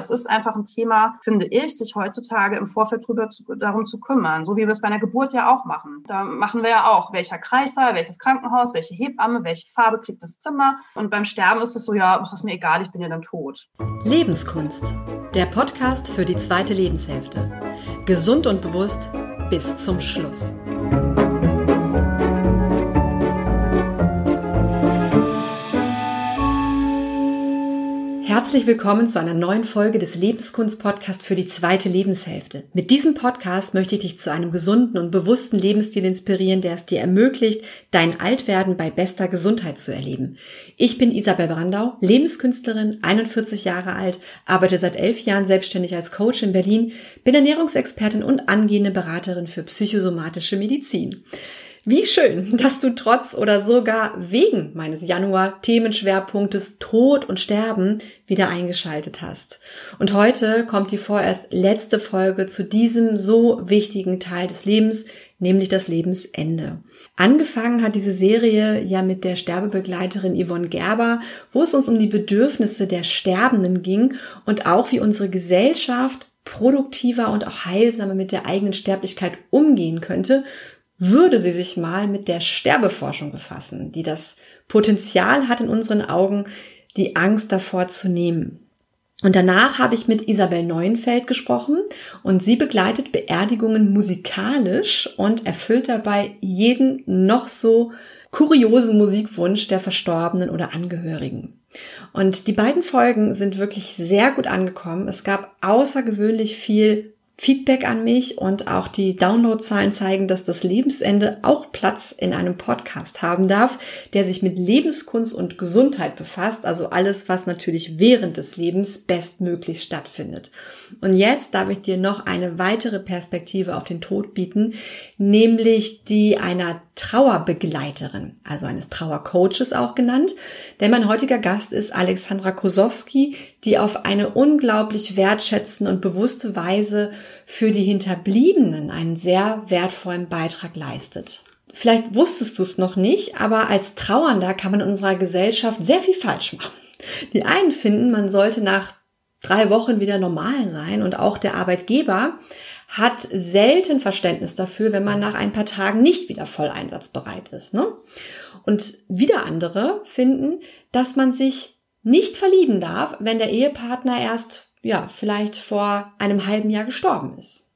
Es ist einfach ein Thema, finde ich, sich heutzutage im Vorfeld darum zu kümmern, so wie wir es bei einer Geburt ja auch machen. Da machen wir ja auch, welcher Kreissaal, welches Krankenhaus, welche Hebamme, welche Farbe kriegt das Zimmer. Und beim Sterben ist es so, ja, ach, ist mir egal, ich bin ja dann tot. Lebenskunst, der Podcast für die zweite Lebenshälfte. Gesund und bewusst bis zum Schluss. Herzlich willkommen zu einer neuen Folge des Lebenskunst-Podcasts für die zweite Lebenshälfte. Mit diesem Podcast möchte ich dich zu einem gesunden und bewussten Lebensstil inspirieren, der es dir ermöglicht, dein Altwerden bei bester Gesundheit zu erleben. Ich bin Isabel Brandau, Lebenskünstlerin, 41 Jahre alt, arbeite seit 11 Jahren selbstständig als Coach in Berlin, bin Ernährungsexpertin und angehende Beraterin für psychosomatische Medizin. Wie schön, dass du trotz oder sogar wegen meines Januar-Themenschwerpunktes Tod und Sterben wieder eingeschaltet hast. Und heute kommt die vorerst letzte Folge zu diesem so wichtigen Teil des Lebens, nämlich das Lebensende. Angefangen hat diese Serie ja mit der Sterbebegleiterin Yvonne Gerber, wo es uns um die Bedürfnisse der Sterbenden ging und auch wie unsere Gesellschaft produktiver und auch heilsamer mit der eigenen Sterblichkeit umgehen könnte, würde sie sich mal mit der Sterbeforschung befassen, die das Potenzial hat, in unseren Augen die Angst davor zu nehmen. Und danach habe ich mit Isabel Neuenfeld gesprochen und sie begleitet Beerdigungen musikalisch und erfüllt dabei jeden noch so kuriosen Musikwunsch der Verstorbenen oder Angehörigen. Und die beiden Folgen sind wirklich sehr gut angekommen. Es gab außergewöhnlich viel Feedback an mich und auch die Downloadzahlen zeigen, dass das Lebensende auch Platz in einem Podcast haben darf, der sich mit Lebenskunst und Gesundheit befasst, also alles, was natürlich während des Lebens bestmöglich stattfindet. Und jetzt darf ich dir noch eine weitere Perspektive auf den Tod bieten, nämlich die einer Trauerbegleiterin, also eines Trauercoaches auch genannt, denn mein heutiger Gast ist Alexandra Kosowski, die auf eine unglaublich wertschätzende und bewusste Weise für die Hinterbliebenen einen sehr wertvollen Beitrag leistet. Vielleicht wusstest du es noch nicht, aber als Trauernder kann man in unserer Gesellschaft sehr viel falsch machen. Die einen finden, man sollte nach 3 Wochen wieder normal sein und auch der Arbeitgeber hat selten Verständnis dafür, wenn man nach ein paar Tagen nicht wieder voll einsatzbereit ist, ne? Und wieder andere finden, dass man sich nicht verlieben darf, wenn der Ehepartner erst, vielleicht vor einem halben Jahr gestorben ist.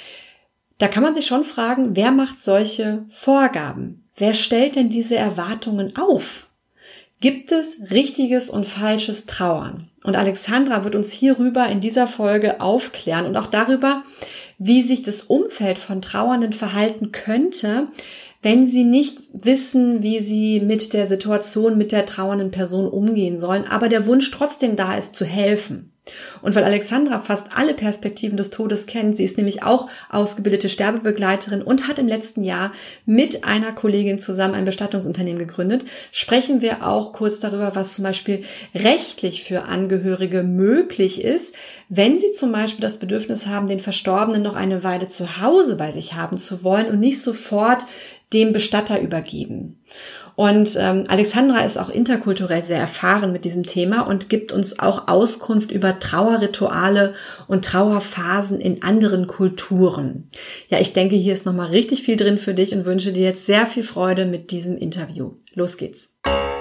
Da kann man sich schon fragen, wer macht solche Vorgaben? Wer stellt denn diese Erwartungen auf? Gibt es richtiges und falsches Trauern? Und Alexandra wird uns hierüber in dieser Folge aufklären und auch darüber, wie sich das Umfeld von Trauernden verhalten könnte, wenn sie nicht wissen, wie sie mit der Situation, mit der trauernden Person umgehen sollen, aber der Wunsch trotzdem da ist, zu helfen. Und weil Alexandra fast alle Perspektiven des Todes kennt, sie ist nämlich auch ausgebildete Sterbebegleiterin und hat im letzten Jahr mit einer Kollegin zusammen ein Bestattungsunternehmen gegründet, sprechen wir auch kurz darüber, was zum Beispiel rechtlich für Angehörige möglich ist, wenn sie zum Beispiel das Bedürfnis haben, den Verstorbenen noch eine Weile zu Hause bei sich haben zu wollen und nicht sofort dem Bestatter übergeben. Und Alexandra ist auch interkulturell sehr erfahren mit diesem Thema und gibt uns auch Auskunft über Trauerrituale und Trauerphasen in anderen Kulturen. Ja, ich denke, hier ist nochmal richtig viel drin für dich und wünsche dir jetzt sehr viel Freude mit diesem Interview. Los geht's.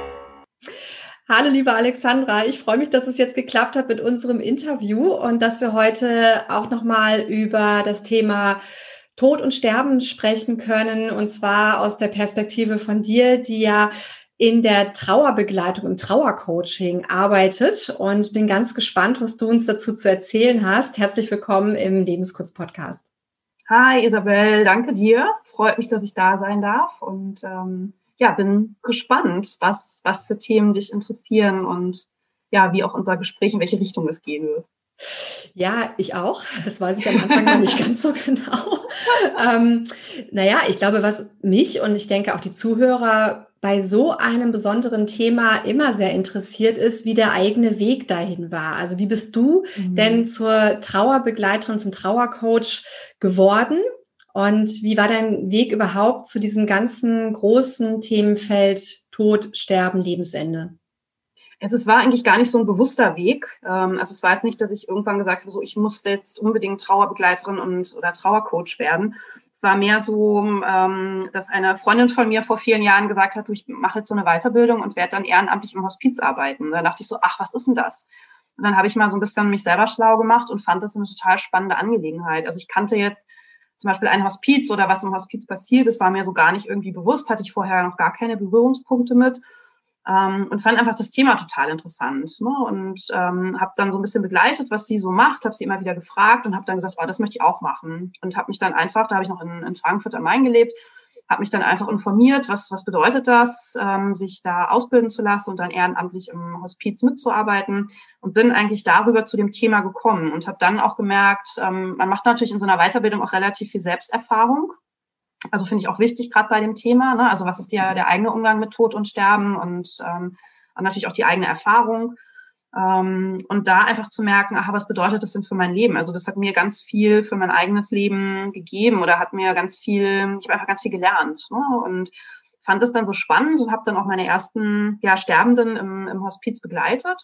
Hallo liebe Alexandra, ich freue mich, dass es jetzt geklappt hat mit unserem Interview und dass wir heute auch nochmal über das Thema Tod und Sterben sprechen können, und zwar aus der Perspektive von dir, die ja in der Trauerbegleitung, im Trauercoaching arbeitet, und bin ganz gespannt, was du uns dazu zu erzählen hast. Herzlich willkommen im Lebenskurz-Podcast. Hi Isabel, danke dir. Freut mich, dass ich da sein darf und bin gespannt, was für Themen dich interessieren und wie auch unser Gespräch, in welche Richtung es gehen wird. Ja, ich auch. Das weiß ich am Anfang noch nicht ganz so genau. Ich glaube, was mich und ich denke auch die Zuhörer bei so einem besonderen Thema immer sehr interessiert ist, wie der eigene Weg dahin war. Also wie bist du denn zur Trauerbegleiterin, zum Trauercoach geworden? Und wie war dein Weg überhaupt zu diesem ganzen großen Themenfeld Tod, Sterben, Lebensende? Es war eigentlich gar nicht so ein bewusster Weg. Also es war jetzt nicht, dass ich irgendwann gesagt habe, so ich muss jetzt unbedingt Trauerbegleiterin oder Trauercoach werden. Es war mehr so, dass eine Freundin von mir vor vielen Jahren gesagt hat, du, ich mache jetzt so eine Weiterbildung und werde dann ehrenamtlich im Hospiz arbeiten. Da dachte ich so, ach, was ist denn das? Und dann habe ich mal so ein bisschen mich selber schlau gemacht und fand das eine total spannende Angelegenheit. Also ich kannte jetzt zum Beispiel ein Hospiz oder was im Hospiz passiert, das war mir so gar nicht irgendwie bewusst, hatte ich vorher noch gar keine Berührungspunkte mit. Und fand einfach das Thema total interessant, ne? Und habe dann so ein bisschen begleitet, was sie so macht, habe sie immer wieder gefragt und habe dann gesagt, oh, das möchte ich auch machen. Und habe mich dann einfach, da habe ich noch in Frankfurt am Main gelebt, habe mich dann einfach informiert, was bedeutet das, sich da ausbilden zu lassen und dann ehrenamtlich im Hospiz mitzuarbeiten und bin eigentlich darüber zu dem Thema gekommen und habe dann auch gemerkt, man macht natürlich in so einer Weiterbildung auch relativ viel Selbsterfahrung. Also finde ich auch wichtig, gerade bei dem Thema, ne? Also was ist der eigene Umgang mit Tod und Sterben und natürlich auch die eigene Erfahrung. Und da einfach zu merken, aha, was bedeutet das denn für mein Leben? Also das hat mir ganz viel für mein eigenes Leben gegeben oder hat mir ich habe einfach ganz viel gelernt, ne? Und fand das dann so spannend und habe dann auch meine ersten Sterbenden im Hospiz begleitet.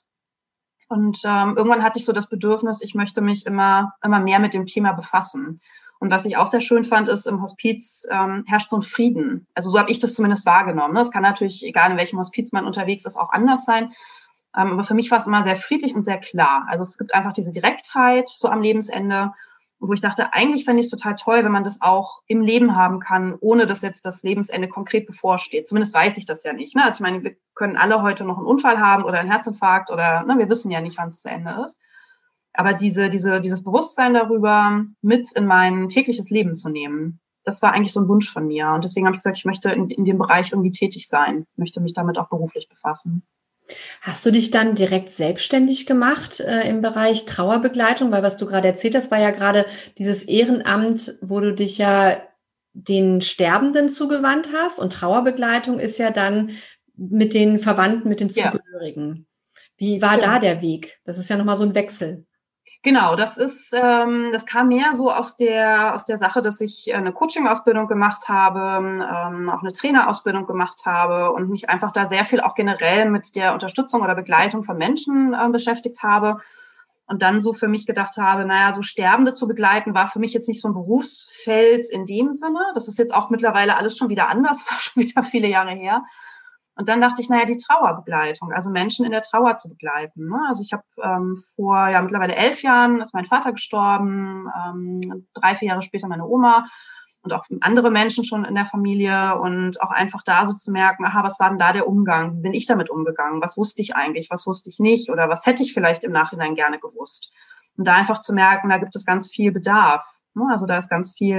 Und irgendwann hatte ich so das Bedürfnis, ich möchte mich immer mehr mit dem Thema befassen. Und was ich auch sehr schön fand, ist, im Hospiz herrscht so ein Frieden. Also so habe ich das zumindest wahrgenommen. Es kann natürlich, egal in welchem Hospiz man unterwegs ist, auch anders sein. Aber für mich war es immer sehr friedlich und sehr klar. Also es gibt einfach diese Direktheit so am Lebensende, wo ich dachte, eigentlich fände ich es total toll, wenn man das auch im Leben haben kann, ohne dass jetzt das Lebensende konkret bevorsteht. Zumindest weiß ich das ja nicht. Ne? Also ich meine, wir können alle heute noch einen Unfall haben oder einen Herzinfarkt oder wir wissen ja nicht, wann es zu Ende ist. Aber dieses Bewusstsein darüber mit in mein tägliches Leben zu nehmen, das war eigentlich so ein Wunsch von mir. Und deswegen habe ich gesagt, ich möchte in dem Bereich irgendwie tätig sein, möchte mich damit auch beruflich befassen. Hast du dich dann direkt selbstständig gemacht im Bereich Trauerbegleitung? Weil was du gerade erzählt hast, war ja gerade dieses Ehrenamt, wo du dich ja den Sterbenden zugewandt hast. Und Trauerbegleitung ist ja dann mit den Verwandten, mit den Zugehörigen. Wie war da der Weg? Das ist ja nochmal so ein Wechsel. Genau, das kam mehr so aus der Sache, dass ich eine Coaching-Ausbildung gemacht habe, auch eine Trainerausbildung gemacht habe und mich einfach da sehr viel auch generell mit der Unterstützung oder Begleitung von Menschen beschäftigt habe. Und dann so für mich gedacht habe, so Sterbende zu begleiten, war für mich jetzt nicht so ein Berufsfeld in dem Sinne. Das ist jetzt auch mittlerweile alles schon wieder anders, das ist schon wieder viele Jahre her. Und dann dachte ich, die Trauerbegleitung, also Menschen in der Trauer zu begleiten. Ne? Also ich habe vor mittlerweile 11 Jahren ist mein Vater gestorben, 3-4 Jahre später meine Oma und auch andere Menschen schon in der Familie und auch einfach da so zu merken, aha, was war denn da der Umgang? Wie bin ich damit umgegangen? Was wusste ich eigentlich? Was wusste ich nicht? Oder was hätte ich vielleicht im Nachhinein gerne gewusst? Und da einfach zu merken, da gibt es ganz viel Bedarf. Also da ist ganz viel,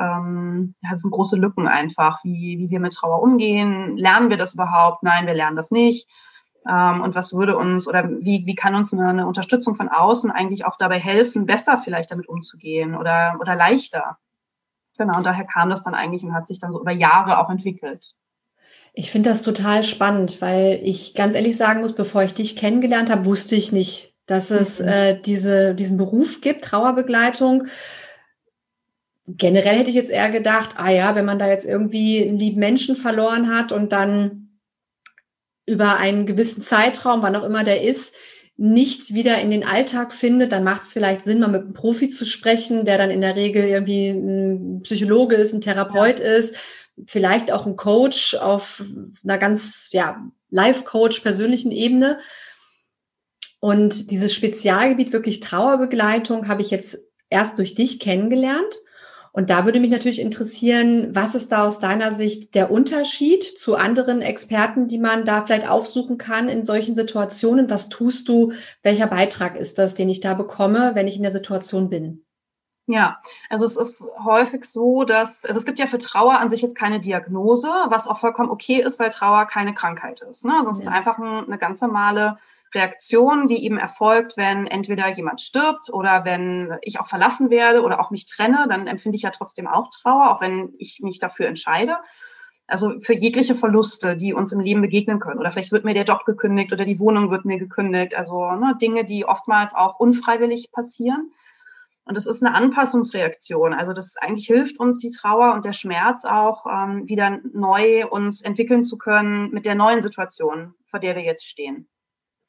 es sind große Lücken einfach, wie wir mit Trauer umgehen. Lernen wir das überhaupt? Nein, wir lernen das nicht. Und was würde uns oder wie kann uns eine Unterstützung von außen eigentlich auch dabei helfen, besser vielleicht damit umzugehen oder leichter? Genau, und daher kam das dann eigentlich und hat sich dann so über Jahre auch entwickelt. Ich finde das total spannend, weil ich ganz ehrlich sagen muss, bevor ich dich kennengelernt habe, wusste ich nicht, dass es diesen Beruf gibt, Trauerbegleitung. Generell hätte ich jetzt eher gedacht, wenn man da jetzt irgendwie einen lieben Menschen verloren hat und dann über einen gewissen Zeitraum, wann auch immer der ist, nicht wieder in den Alltag findet, dann macht es vielleicht Sinn, mal mit einem Profi zu sprechen, der dann in der Regel irgendwie ein Psychologe ist, ein Therapeut ist, vielleicht auch ein Coach auf einer ganz, Life-Coach persönlichen Ebene. Und dieses Spezialgebiet wirklich Trauerbegleitung habe ich jetzt erst durch dich kennengelernt. Und da würde mich natürlich interessieren, was ist da aus deiner Sicht der Unterschied zu anderen Experten, die man da vielleicht aufsuchen kann in solchen Situationen? Was tust du? Welcher Beitrag ist das, den ich da bekomme, wenn ich in der Situation bin? Ja, also es ist häufig so, also es gibt ja für Trauer an sich jetzt keine Diagnose, was auch vollkommen okay ist, weil Trauer keine Krankheit ist. Ne? Also es ist einfach eine ganz normale Reaktion, die eben erfolgt, wenn entweder jemand stirbt oder wenn ich auch verlassen werde oder auch mich trenne, dann empfinde ich ja trotzdem auch Trauer, auch wenn ich mich dafür entscheide. Also für jegliche Verluste, die uns im Leben begegnen können. Oder vielleicht wird mir der Job gekündigt oder die Wohnung wird mir gekündigt. Also Dinge, die oftmals auch unfreiwillig passieren. Und es ist eine Anpassungsreaktion. Also das eigentlich hilft uns die Trauer und der Schmerz auch, wieder neu uns entwickeln zu können mit der neuen Situation, vor der wir jetzt stehen.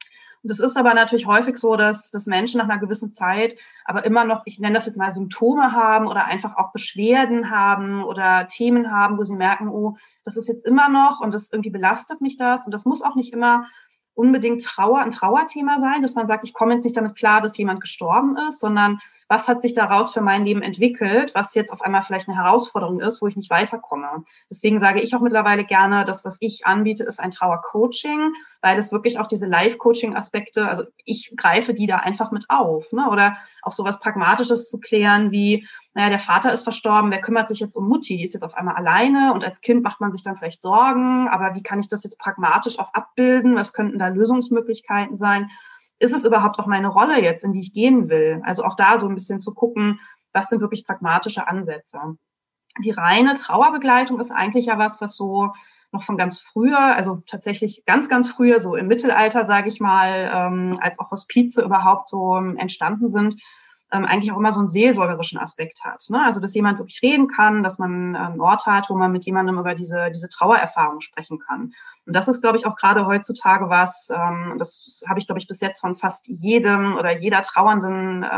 Das ist aber natürlich häufig so, dass Menschen nach einer gewissen Zeit aber immer noch, ich nenne das jetzt mal Symptome haben oder einfach auch Beschwerden haben oder Themen haben, wo sie merken, oh, das ist jetzt immer noch und das irgendwie belastet mich das. Und das muss auch nicht immer unbedingt ein Trauerthema sein, dass man sagt, ich komme jetzt nicht damit klar, dass jemand gestorben ist, sondern was hat sich daraus für mein Leben entwickelt, was jetzt auf einmal vielleicht eine Herausforderung ist, wo ich nicht weiterkomme. Deswegen sage ich auch mittlerweile gerne, das, was ich anbiete, ist ein Trauercoaching, weil es wirklich auch diese Life-Coaching-Aspekte, also ich greife die da einfach mit auf, ne? Oder auch sowas Pragmatisches zu klären wie, naja, der Vater ist verstorben, wer kümmert sich jetzt um Mutti? Die ist jetzt auf einmal alleine und als Kind macht man sich dann vielleicht Sorgen, aber wie kann ich das jetzt pragmatisch auch abbilden? Was könnten da Lösungsmöglichkeiten sein? Ist es überhaupt auch meine Rolle jetzt, in die ich gehen will? Also auch da so ein bisschen zu gucken, was sind wirklich pragmatische Ansätze. Die reine Trauerbegleitung ist eigentlich ja was so noch von ganz früher, also tatsächlich ganz, ganz früher, so im Mittelalter, sage ich mal, als auch Hospize überhaupt so entstanden sind, eigentlich auch immer so einen seelsorgerischen Aspekt hat. Ne? Also, dass jemand wirklich reden kann, dass man einen Ort hat, wo man mit jemandem über diese Trauererfahrung sprechen kann. Und das ist, glaube ich, auch gerade heutzutage was, das habe ich, glaube ich, bis jetzt von fast jedem oder jeder Trauernden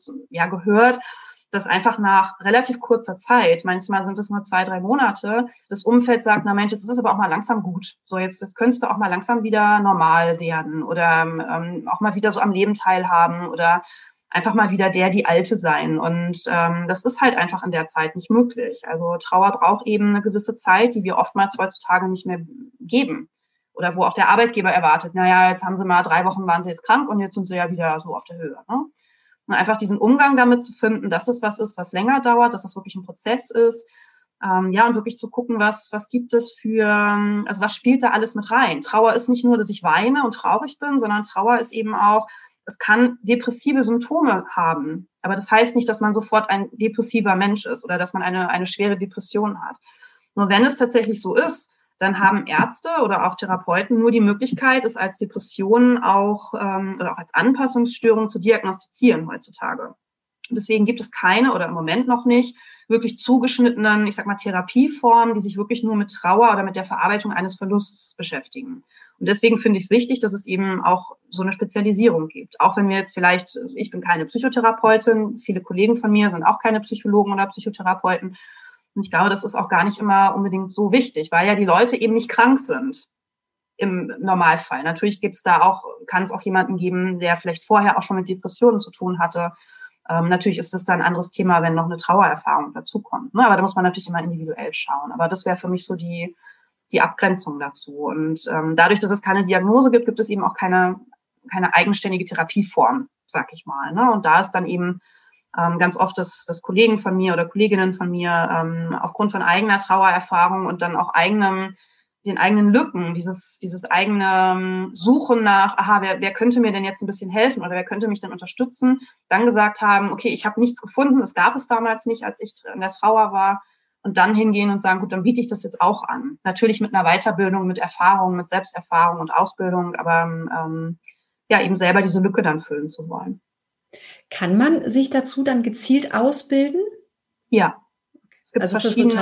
gehört, dass einfach nach relativ kurzer Zeit, manchmal sind es nur 2-3 Monate, das Umfeld sagt, na Mensch, jetzt ist es aber auch mal langsam gut. So, jetzt könntest du auch mal langsam wieder normal werden oder auch mal wieder so am Leben teilhaben oder einfach mal wieder die Alte sein. Und das ist halt einfach in der Zeit nicht möglich. Also Trauer braucht eben eine gewisse Zeit, die wir oftmals heutzutage nicht mehr geben. Oder wo auch der Arbeitgeber erwartet, naja, jetzt haben sie mal 3 Wochen, waren sie jetzt krank und jetzt sind sie ja wieder so auf der Höhe. Ne? Und einfach diesen Umgang damit zu finden, dass es was ist, was länger dauert, dass es wirklich ein Prozess ist. Und wirklich zu gucken, was gibt es also was spielt da alles mit rein? Trauer ist nicht nur, dass ich weine und traurig bin, sondern Trauer ist eben auch, es kann depressive Symptome haben. Aber das heißt nicht, dass man sofort ein depressiver Mensch ist oder dass man eine schwere Depression hat. Nur wenn es tatsächlich so ist, dann haben Ärzte oder auch Therapeuten nur die Möglichkeit, es als Depression auch oder auch als Anpassungsstörung zu diagnostizieren heutzutage. Deswegen gibt es keine oder im Moment noch nicht wirklich zugeschnittenen, ich sag mal, Therapieformen, die sich wirklich nur mit Trauer oder mit der Verarbeitung eines Verlusts beschäftigen. Und deswegen finde ich es wichtig, dass es eben auch so eine Spezialisierung gibt. Auch wenn wir jetzt vielleicht, ich bin keine Psychotherapeutin, viele Kollegen von mir sind auch keine Psychologen oder Psychotherapeuten. Und ich glaube, das ist auch gar nicht immer unbedingt so wichtig, weil ja die Leute eben nicht krank sind im Normalfall. Natürlich kann es auch jemanden geben, der vielleicht vorher auch schon mit Depressionen zu tun hatte. Natürlich ist das dann ein anderes Thema, wenn noch eine Trauererfahrung dazukommt. Ne? Aber da muss man natürlich immer individuell schauen. Aber das wäre für mich so die Abgrenzung dazu. Und dadurch, dass es keine Diagnose gibt, gibt es eben auch keine eigenständige Therapieform, sag ich mal. Ne? Und da ist dann eben ganz oft, dass Kollegen von mir oder Kolleginnen von mir aufgrund von eigener Trauererfahrung und dann auch den eigenen Lücken, dieses eigene Suchen nach, wer könnte mir denn jetzt ein bisschen helfen oder wer könnte mich denn unterstützen, dann gesagt haben, okay, ich habe nichts gefunden, das gab es damals nicht, als ich in der Trauer war, und dann hingehen und sagen, gut, dann biete ich das jetzt auch an. Natürlich mit einer Weiterbildung, mit Erfahrung, mit Selbsterfahrung und Ausbildung, aber eben selber diese Lücke dann füllen zu wollen. Kann man sich dazu dann gezielt ausbilden? Ja. Es gibt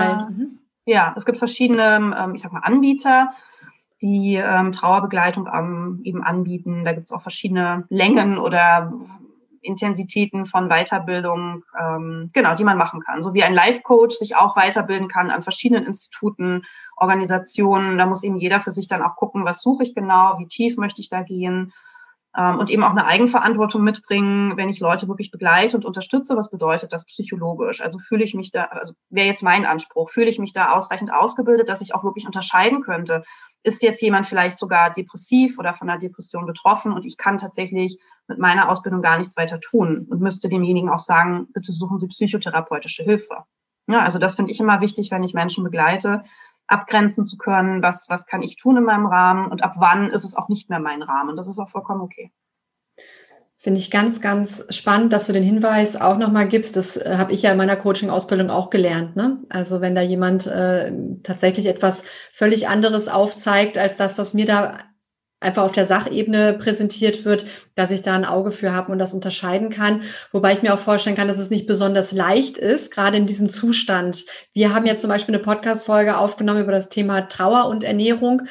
es gibt verschiedene, ich sag mal, Anbieter, die Trauerbegleitung eben anbieten. Da gibt es auch verschiedene Längen oder Intensitäten von Weiterbildung, die man machen kann. So wie ein Life-Coach sich auch weiterbilden kann an verschiedenen Instituten, Organisationen. Da muss eben jeder für sich dann auch gucken, was suche ich genau, wie tief möchte ich da gehen. Und eben auch eine Eigenverantwortung mitbringen, wenn ich Leute wirklich begleite und unterstütze. Was bedeutet das psychologisch? Also wäre jetzt mein Anspruch, fühle ich mich da ausreichend ausgebildet, dass ich auch wirklich unterscheiden könnte, ist jetzt jemand vielleicht sogar depressiv oder von einer Depression betroffen und ich kann tatsächlich mit meiner Ausbildung gar nichts weiter tun und müsste demjenigen auch sagen, bitte suchen Sie psychotherapeutische Hilfe. Ja, also das finde ich immer wichtig, wenn ich Menschen begleite, abgrenzen zu können, was kann ich tun in meinem Rahmen und ab wann ist es auch nicht mehr mein Rahmen. Das ist auch vollkommen okay. Finde ich ganz, ganz spannend, dass du den Hinweis auch nochmal gibst. Das habe ich ja in meiner Coaching-Ausbildung auch gelernt. Ne? Also wenn da jemand tatsächlich etwas völlig anderes aufzeigt, als das, was mir da einfach auf der Sachebene präsentiert wird, dass ich da ein Auge für habe und das unterscheiden kann. Wobei ich mir auch vorstellen kann, dass es nicht besonders leicht ist, gerade in diesem Zustand. Wir haben ja zum Beispiel eine Podcast-Folge aufgenommen über das Thema Trauer und Ernährung.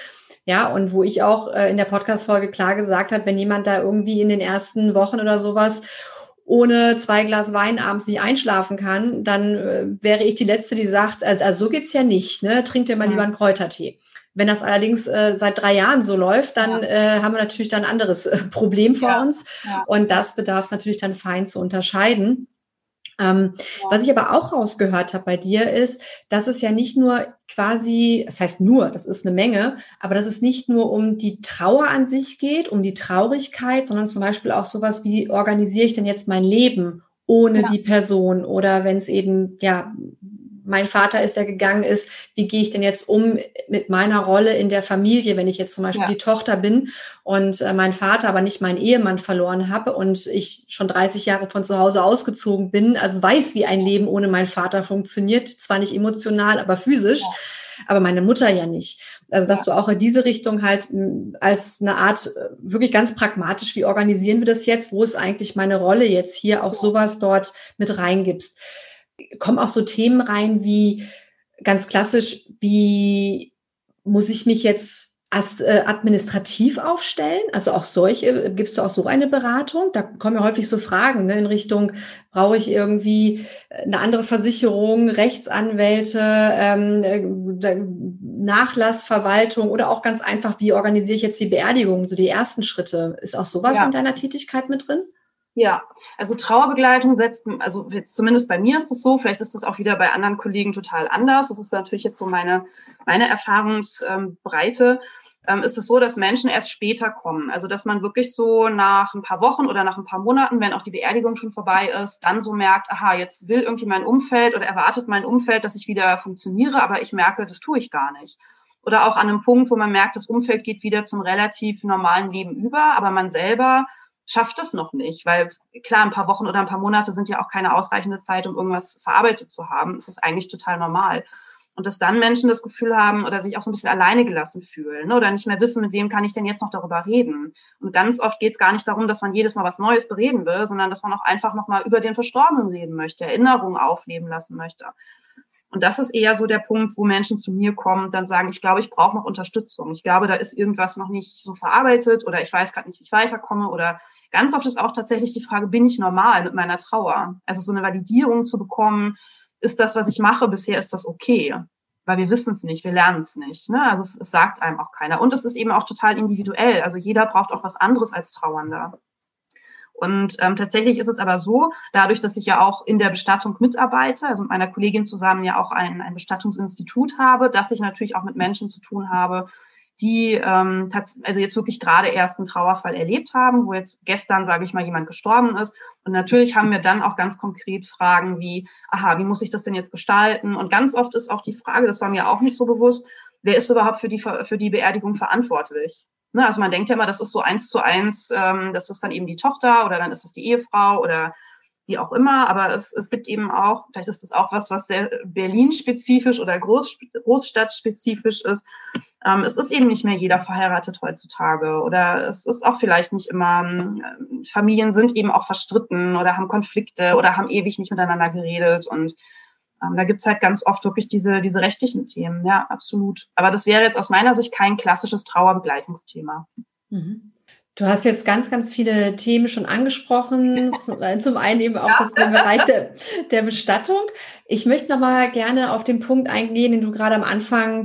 Ja, und wo ich auch in der Podcast-Folge klar gesagt habe, wenn jemand da irgendwie in den ersten Wochen oder sowas ohne 2 Glas Wein abends nicht einschlafen kann, dann wäre ich die Letzte, die sagt, also so geht's ja nicht, ne? Trink dir mal lieber einen Kräutertee. Wenn das allerdings seit 3 Jahren so läuft, dann haben wir natürlich dann ein anderes Problem vor uns. Und das bedarf es natürlich dann fein zu unterscheiden. Was ich aber auch rausgehört habe bei dir ist, dass es ja nicht nur quasi, das heißt nur, das ist eine Menge, aber dass es nicht nur um die Trauer an sich geht, um die Traurigkeit, sondern zum Beispiel auch sowas wie, organisiere ich denn jetzt mein Leben ohne die Person? Oder wenn es eben, ja, mein Vater ist, der gegangen ist, wie gehe ich denn jetzt um mit meiner Rolle in der Familie, wenn ich jetzt zum Beispiel die Tochter bin und mein Vater aber nicht meinen Ehemann verloren habe und ich schon 30 Jahre von zu Hause ausgezogen bin, also weiß, wie ein Leben ohne meinen Vater funktioniert, zwar nicht emotional, aber physisch, aber meine Mutter ja nicht. Also, dass du auch in diese Richtung halt als eine Art wirklich ganz pragmatisch, wie organisieren wir das jetzt, wo ist eigentlich meine Rolle jetzt hier, auch sowas dort mit reingibst. Kommen auch so Themen rein wie ganz klassisch, wie muss ich mich jetzt administrativ aufstellen? Also auch solche, gibst du auch so eine Beratung? Da kommen ja häufig so Fragen, ne, in Richtung, brauche ich irgendwie eine andere Versicherung, Rechtsanwälte, Nachlassverwaltung oder auch ganz einfach, wie organisiere ich jetzt die Beerdigung, so die ersten Schritte. Ist auch sowas in deiner Tätigkeit mit drin? Ja, also Trauerbegleitung setzt, also jetzt zumindest bei mir ist es so, vielleicht ist das auch wieder bei anderen Kollegen total anders. Das ist natürlich jetzt so meine Erfahrungsbreite. Ist es so, dass Menschen erst später kommen. Also dass man wirklich so nach ein paar Wochen oder nach ein paar Monaten, wenn auch die Beerdigung schon vorbei ist, dann so merkt, aha, jetzt will irgendwie mein Umfeld oder erwartet mein Umfeld, dass ich wieder funktioniere, aber ich merke, das tue ich gar nicht. Oder auch an einem Punkt, wo man merkt, das Umfeld geht wieder zum relativ normalen Leben über, aber man selber schafft es noch nicht, weil klar, ein paar Wochen oder ein paar Monate sind ja auch keine ausreichende Zeit, um irgendwas verarbeitet zu haben. Es ist eigentlich total normal. Und dass dann Menschen das Gefühl haben oder sich auch so ein bisschen alleine gelassen fühlen, ne, oder nicht mehr wissen, mit wem kann ich denn jetzt noch darüber reden. Und ganz oft geht es gar nicht darum, dass man jedes Mal was Neues bereden will, sondern dass man auch einfach nochmal über den Verstorbenen reden möchte, Erinnerungen aufleben lassen möchte. Und das ist eher so der Punkt, wo Menschen zu mir kommen und dann sagen, ich glaube, ich brauche noch Unterstützung. Ich glaube, da ist irgendwas noch nicht so verarbeitet oder ich weiß gerade nicht, wie ich weiterkomme. Oder ganz oft ist auch tatsächlich die Frage, bin ich normal mit meiner Trauer? Also so eine Validierung zu bekommen, ist das, was ich mache bisher, ist das okay? Weil wir wissen es nicht, wir lernen es nicht. Ne? Also es sagt einem auch keiner. Und es ist eben auch total individuell. Also jeder braucht auch was anderes als Trauernder. Und tatsächlich ist es aber so, dadurch, dass ich ja auch in der Bestattung mitarbeite, also mit meiner Kollegin zusammen ja auch ein Bestattungsinstitut habe, dass ich natürlich auch mit Menschen zu tun habe, die also jetzt wirklich gerade erst einen Trauerfall erlebt haben, wo jetzt gestern, sage ich mal, jemand gestorben ist. Und natürlich haben wir dann auch ganz konkret Fragen wie, aha, wie muss ich das denn jetzt gestalten? Und ganz oft ist auch die Frage, das war mir auch nicht so bewusst, wer ist überhaupt für die Beerdigung verantwortlich? Ne, also man denkt ja immer, das ist so 1:1, das ist dann eben die Tochter oder dann ist es die Ehefrau oder wie auch immer. Aber es gibt eben auch, vielleicht ist das auch was sehr Berlin-spezifisch oder Großstadtspezifisch ist. Es ist eben nicht mehr jeder verheiratet heutzutage oder es ist auch vielleicht nicht immer, Familien sind eben auch verstritten oder haben Konflikte oder haben ewig nicht miteinander geredet und da gibt's halt ganz oft wirklich diese rechtlichen Themen, ja, absolut. Aber das wäre jetzt aus meiner Sicht kein klassisches Trauerbegleitungsthema. Mhm. Du hast jetzt ganz, ganz viele Themen schon angesprochen. Zum einen eben auch den Bereich der Bestattung. Ich möchte noch mal gerne auf den Punkt eingehen, den du gerade am Anfang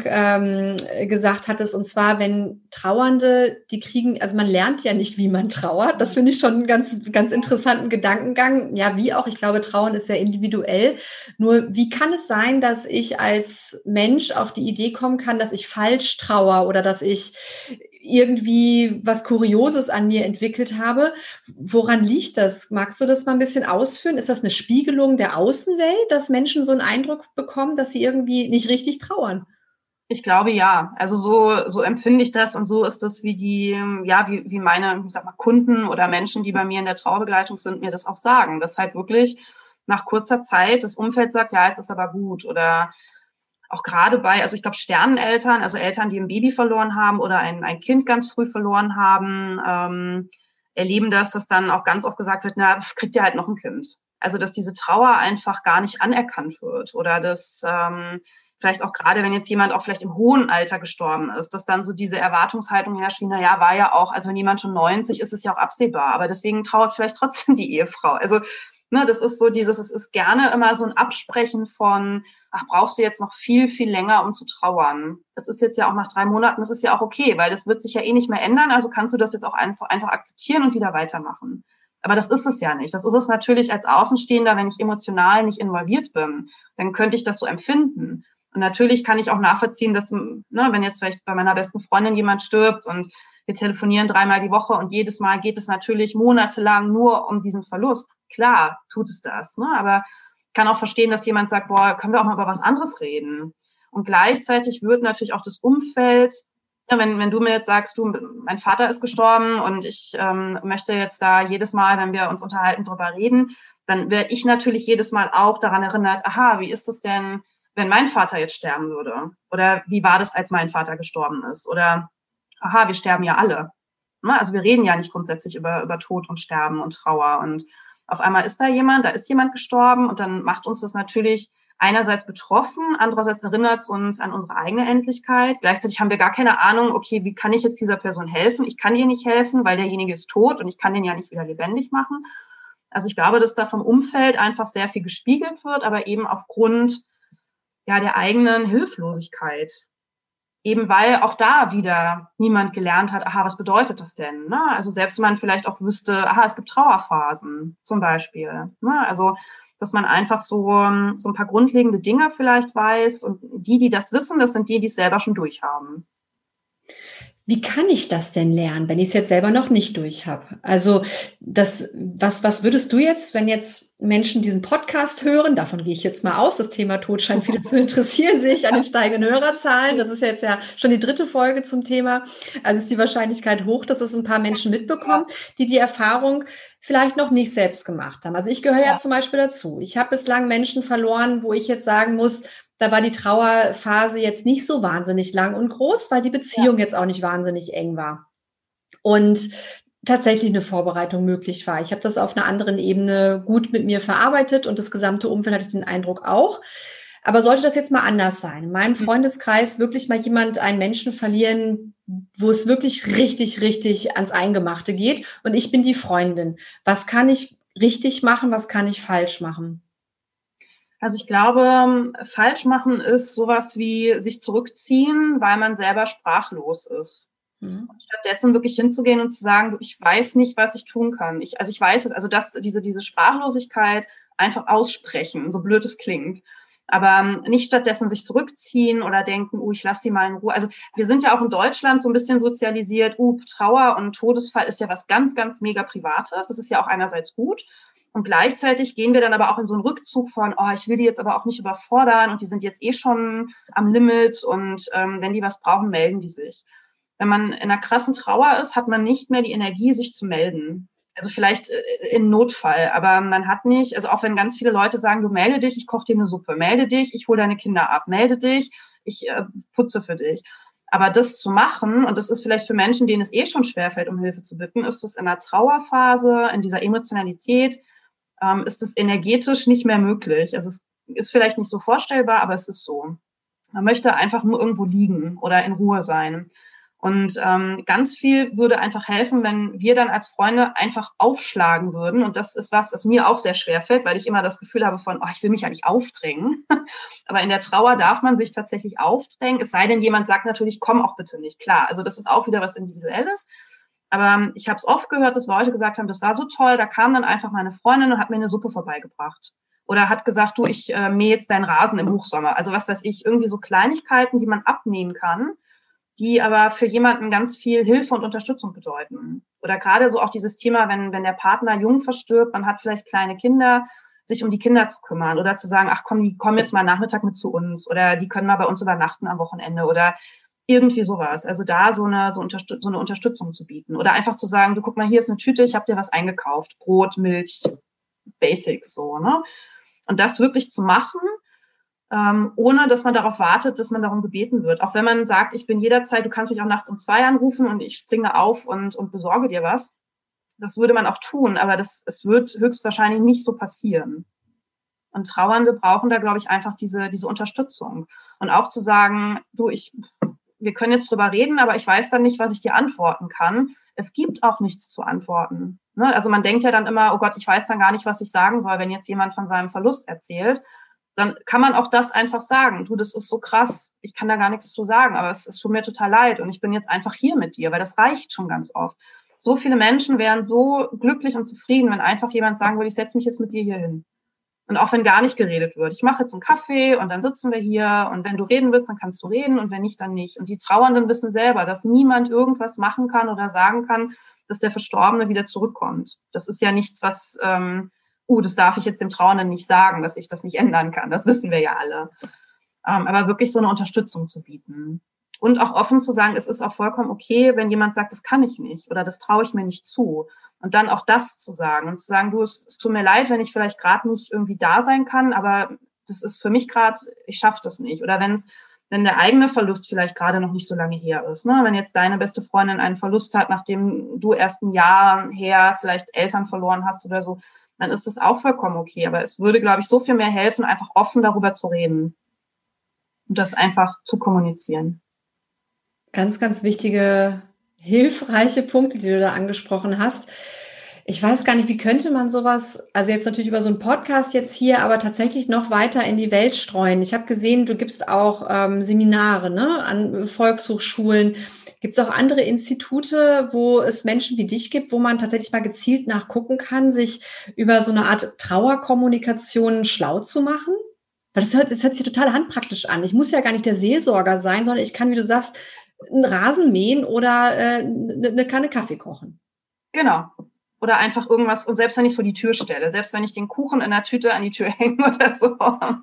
gesagt hattest. Und zwar, wenn Trauernde, die kriegen, also man lernt ja nicht, wie man trauert. Das finde ich schon einen ganz, ganz interessanten Gedankengang. Ja, wie auch. Ich glaube, Trauern ist sehr individuell. Nur, wie kann es sein, dass ich als Mensch auf die Idee kommen kann, dass ich falsch trauere oder dass ich irgendwie was Kurioses an mir entwickelt habe. Woran liegt das? Magst du das mal ein bisschen ausführen? Ist das eine Spiegelung der Außenwelt, dass Menschen so einen Eindruck bekommen, dass sie irgendwie nicht richtig trauern? Ich glaube, ja. Also so empfinde ich das und so ist das, wie meine, ich sag mal, Kunden oder Menschen, die bei mir in der Trauerbegleitung sind, mir das auch sagen. Dass halt wirklich nach kurzer Zeit das Umfeld sagt, ja, jetzt ist aber gut oder auch gerade bei, also ich glaube, Sterneneltern, also Eltern, die ein Baby verloren haben oder ein Kind ganz früh verloren haben, erleben das, dass dann auch ganz oft gesagt wird, na, kriegt ihr halt noch ein Kind. Also dass diese Trauer einfach gar nicht anerkannt wird oder dass vielleicht auch gerade, wenn jetzt jemand auch vielleicht im hohen Alter gestorben ist, dass dann so diese Erwartungshaltung herrscht, wie, naja, war ja auch, also wenn jemand schon 90 ist, ist es ja auch absehbar, aber deswegen trauert vielleicht trotzdem die Ehefrau. Also, ne, das ist so dieses, es ist gerne immer so ein Absprechen von, ach, brauchst du jetzt noch viel, viel länger, um zu trauern? Das ist jetzt ja auch nach 3 Monaten, das ist ja auch okay, weil das wird sich ja eh nicht mehr ändern, also kannst du das jetzt auch einfach akzeptieren und wieder weitermachen. Aber das ist es ja nicht. Das ist es natürlich als Außenstehender, wenn ich emotional nicht involviert bin, dann könnte ich das so empfinden. Und natürlich kann ich auch nachvollziehen, dass, ne, wenn jetzt vielleicht bei meiner besten Freundin jemand stirbt und wir telefonieren 3-mal die Woche und jedes Mal geht es natürlich monatelang nur um diesen Verlust. Klar, tut es das, ne? Aber ich kann auch verstehen, dass jemand sagt, boah, können wir auch mal über was anderes reden? Und gleichzeitig wird natürlich auch das Umfeld, ja, wenn du mir jetzt sagst, du, mein Vater ist gestorben und ich möchte jetzt da jedes Mal, wenn wir uns unterhalten, drüber reden, dann werde ich natürlich jedes Mal auch daran erinnert, aha, wie ist es denn, wenn mein Vater jetzt sterben würde? Oder wie war das, als mein Vater gestorben ist? Oder, aha, wir sterben ja alle. Also wir reden ja nicht grundsätzlich über Tod und Sterben und Trauer. Und auf einmal ist da ist jemand gestorben und dann macht uns das natürlich einerseits betroffen, andererseits erinnert es uns an unsere eigene Endlichkeit. Gleichzeitig haben wir gar keine Ahnung, okay, wie kann ich jetzt dieser Person helfen? Ich kann ihr nicht helfen, weil derjenige ist tot und ich kann den ja nicht wieder lebendig machen. Also ich glaube, dass da vom Umfeld einfach sehr viel gespiegelt wird, aber eben aufgrund der eigenen Hilflosigkeit. Eben weil auch da wieder niemand gelernt hat, aha, was bedeutet das denn? Ne? Also selbst wenn man vielleicht auch wüsste, aha, es gibt Trauerphasen zum Beispiel. Ne? Also dass man einfach so ein paar grundlegende Dinge vielleicht weiß und die das wissen, das sind die es selber schon durchhaben. Wie kann ich das denn lernen, wenn ich es jetzt selber noch nicht durch habe? Also was würdest du jetzt, wenn jetzt Menschen diesen Podcast hören, davon gehe ich jetzt mal aus, das Thema Tod scheint viele zu interessieren, sehe ich an den steigenden Hörerzahlen. Das ist jetzt ja schon die 3. Folge zum Thema. Also ist die Wahrscheinlichkeit hoch, dass es ein paar Menschen mitbekommen, die Erfahrung vielleicht noch nicht selbst gemacht haben. Also ich gehöre ja zum Beispiel dazu. Ich habe bislang Menschen verloren, wo ich jetzt sagen muss, da war die Trauerphase jetzt nicht so wahnsinnig lang und groß, weil die Beziehung jetzt auch nicht wahnsinnig eng war. Und tatsächlich eine Vorbereitung möglich war. Ich habe das auf einer anderen Ebene gut mit mir verarbeitet und das gesamte Umfeld hatte ich den Eindruck auch. Aber sollte das jetzt mal anders sein, in meinem Freundeskreis wirklich mal einen Menschen verlieren, wo es wirklich richtig, richtig ans Eingemachte geht und ich bin die Freundin. Was kann ich richtig machen? Was kann ich falsch machen? Also ich glaube, falsch machen ist sowas wie sich zurückziehen, weil man selber sprachlos ist. Und stattdessen wirklich hinzugehen und zu sagen, ich weiß nicht, was ich tun kann. Ich weiß es, also diese Sprachlosigkeit einfach aussprechen, so blöd es klingt. Aber nicht stattdessen sich zurückziehen oder denken, ich lasse die mal in Ruhe. Also wir sind ja auch in Deutschland so ein bisschen sozialisiert, Trauer und Todesfall ist ja was ganz, ganz mega Privates. Das ist ja auch einerseits gut. Und gleichzeitig gehen wir dann aber auch in so einen Rückzug von, ich will die jetzt aber auch nicht überfordern und die sind jetzt eh schon am Limit und wenn die was brauchen, melden die sich. Wenn man in einer krassen Trauer ist, hat man nicht mehr die Energie, sich zu melden. Also vielleicht in Notfall, aber man hat nicht, also auch wenn ganz viele Leute sagen, du melde dich, ich koche dir eine Suppe, melde dich, ich hole deine Kinder ab, melde dich, ich putze für dich. Aber das zu machen, und das ist vielleicht für Menschen, denen es eh schon schwerfällt, um Hilfe zu bitten, ist es in der Trauerphase, in dieser Emotionalität, ist es energetisch nicht mehr möglich. Also es ist vielleicht nicht so vorstellbar, aber es ist so. Man möchte einfach nur irgendwo liegen oder in Ruhe sein. Und ganz viel würde einfach helfen, wenn wir dann als Freunde einfach aufschlagen würden. Und das ist was mir auch sehr schwer fällt, weil ich immer das Gefühl habe von, ich will mich ja nicht aufdrängen. Aber in der Trauer darf man sich tatsächlich aufdrängen. Es sei denn, jemand sagt natürlich, komm auch bitte nicht. Klar, also das ist auch wieder was Individuelles. Aber ich habe es oft gehört, dass Leute gesagt haben, das war so toll, da kam dann einfach meine Freundin und hat mir eine Suppe vorbeigebracht. Oder hat gesagt, du, ich mähe jetzt deinen Rasen im Hochsommer. Also was weiß ich, irgendwie so Kleinigkeiten, die man abnehmen kann, die aber für jemanden ganz viel Hilfe und Unterstützung bedeuten. Oder gerade so auch dieses Thema, wenn der Partner jung verstirbt, man hat vielleicht kleine Kinder, sich um die Kinder zu kümmern oder zu sagen, ach komm, die kommen jetzt mal Nachmittag mit zu uns oder die können mal bei uns übernachten am Wochenende oder irgendwie sowas. Also da so eine Unterstützung zu bieten. Oder einfach zu sagen, du guck mal, hier ist eine Tüte, ich habe dir was eingekauft. Brot, Milch, Basics so, ne? Und das wirklich zu machen, ohne dass man darauf wartet, dass man darum gebeten wird. Auch wenn man sagt, ich bin jederzeit, du kannst mich auch nachts um 2 anrufen und ich springe auf und besorge dir was. Das würde man auch tun, aber es wird höchstwahrscheinlich nicht so passieren. Und Trauernde brauchen da, glaube ich, einfach diese Unterstützung. Und auch zu sagen, wir können jetzt drüber reden, aber ich weiß dann nicht, was ich dir antworten kann. Es gibt auch nichts zu antworten. Ne? Also man denkt ja dann immer, oh Gott, ich weiß dann gar nicht, was ich sagen soll, wenn jetzt jemand von seinem Verlust erzählt. Dann kann man auch das einfach sagen. Du, das ist so krass, ich kann da gar nichts zu sagen, aber es tut mir total leid und ich bin jetzt einfach hier mit dir, weil das reicht schon ganz oft. So viele Menschen wären so glücklich und zufrieden, wenn einfach jemand sagen würde, ich setze mich jetzt mit dir hier hin. Und auch wenn gar nicht geredet wird. Ich mache jetzt einen Kaffee und dann sitzen wir hier und wenn du reden willst, dann kannst du reden und wenn nicht, dann nicht. Und die Trauernden wissen selber, dass niemand irgendwas machen kann oder sagen kann, dass der Verstorbene wieder zurückkommt. Das ist ja nichts, was, das darf ich jetzt dem Trauernden nicht sagen, dass ich das nicht ändern kann. Das wissen wir ja alle. Aber wirklich so eine Unterstützung zu bieten. Und auch offen zu sagen, es ist auch vollkommen okay, wenn jemand sagt, das kann ich nicht oder das traue ich mir nicht zu. Und dann auch das zu sagen und zu sagen, du, es tut mir leid, wenn ich vielleicht gerade nicht irgendwie da sein kann, aber das ist für mich gerade, ich schaffe das nicht. Oder wenn der eigene Verlust vielleicht gerade noch nicht so lange her ist. Ne? Wenn jetzt deine beste Freundin einen Verlust hat, nachdem du erst ein Jahr her vielleicht Eltern verloren hast oder so, dann ist das auch vollkommen okay. Aber es würde, glaube ich, so viel mehr helfen, einfach offen darüber zu reden und das einfach zu kommunizieren. Ganz, ganz wichtige, hilfreiche Punkte, die du da angesprochen hast. Ich weiß gar nicht, wie könnte man sowas, also jetzt natürlich über so einen Podcast jetzt hier, aber tatsächlich noch weiter in die Welt streuen. Ich habe gesehen, du gibst auch Seminare, ne, an Volkshochschulen. Gibt es auch andere Institute, wo es Menschen wie dich gibt, wo man tatsächlich mal gezielt nachgucken kann, sich über so eine Art Trauerkommunikation schlau zu machen? Weil das hört sich total handpraktisch an. Ich muss ja gar nicht der Seelsorger sein, sondern ich kann, wie du sagst, einen Rasen mähen oder eine Kanne Kaffee kochen. Genau. Oder einfach irgendwas, und selbst wenn ich es vor die Tür stelle, selbst wenn ich den Kuchen in der Tüte an die Tür hänge oder so.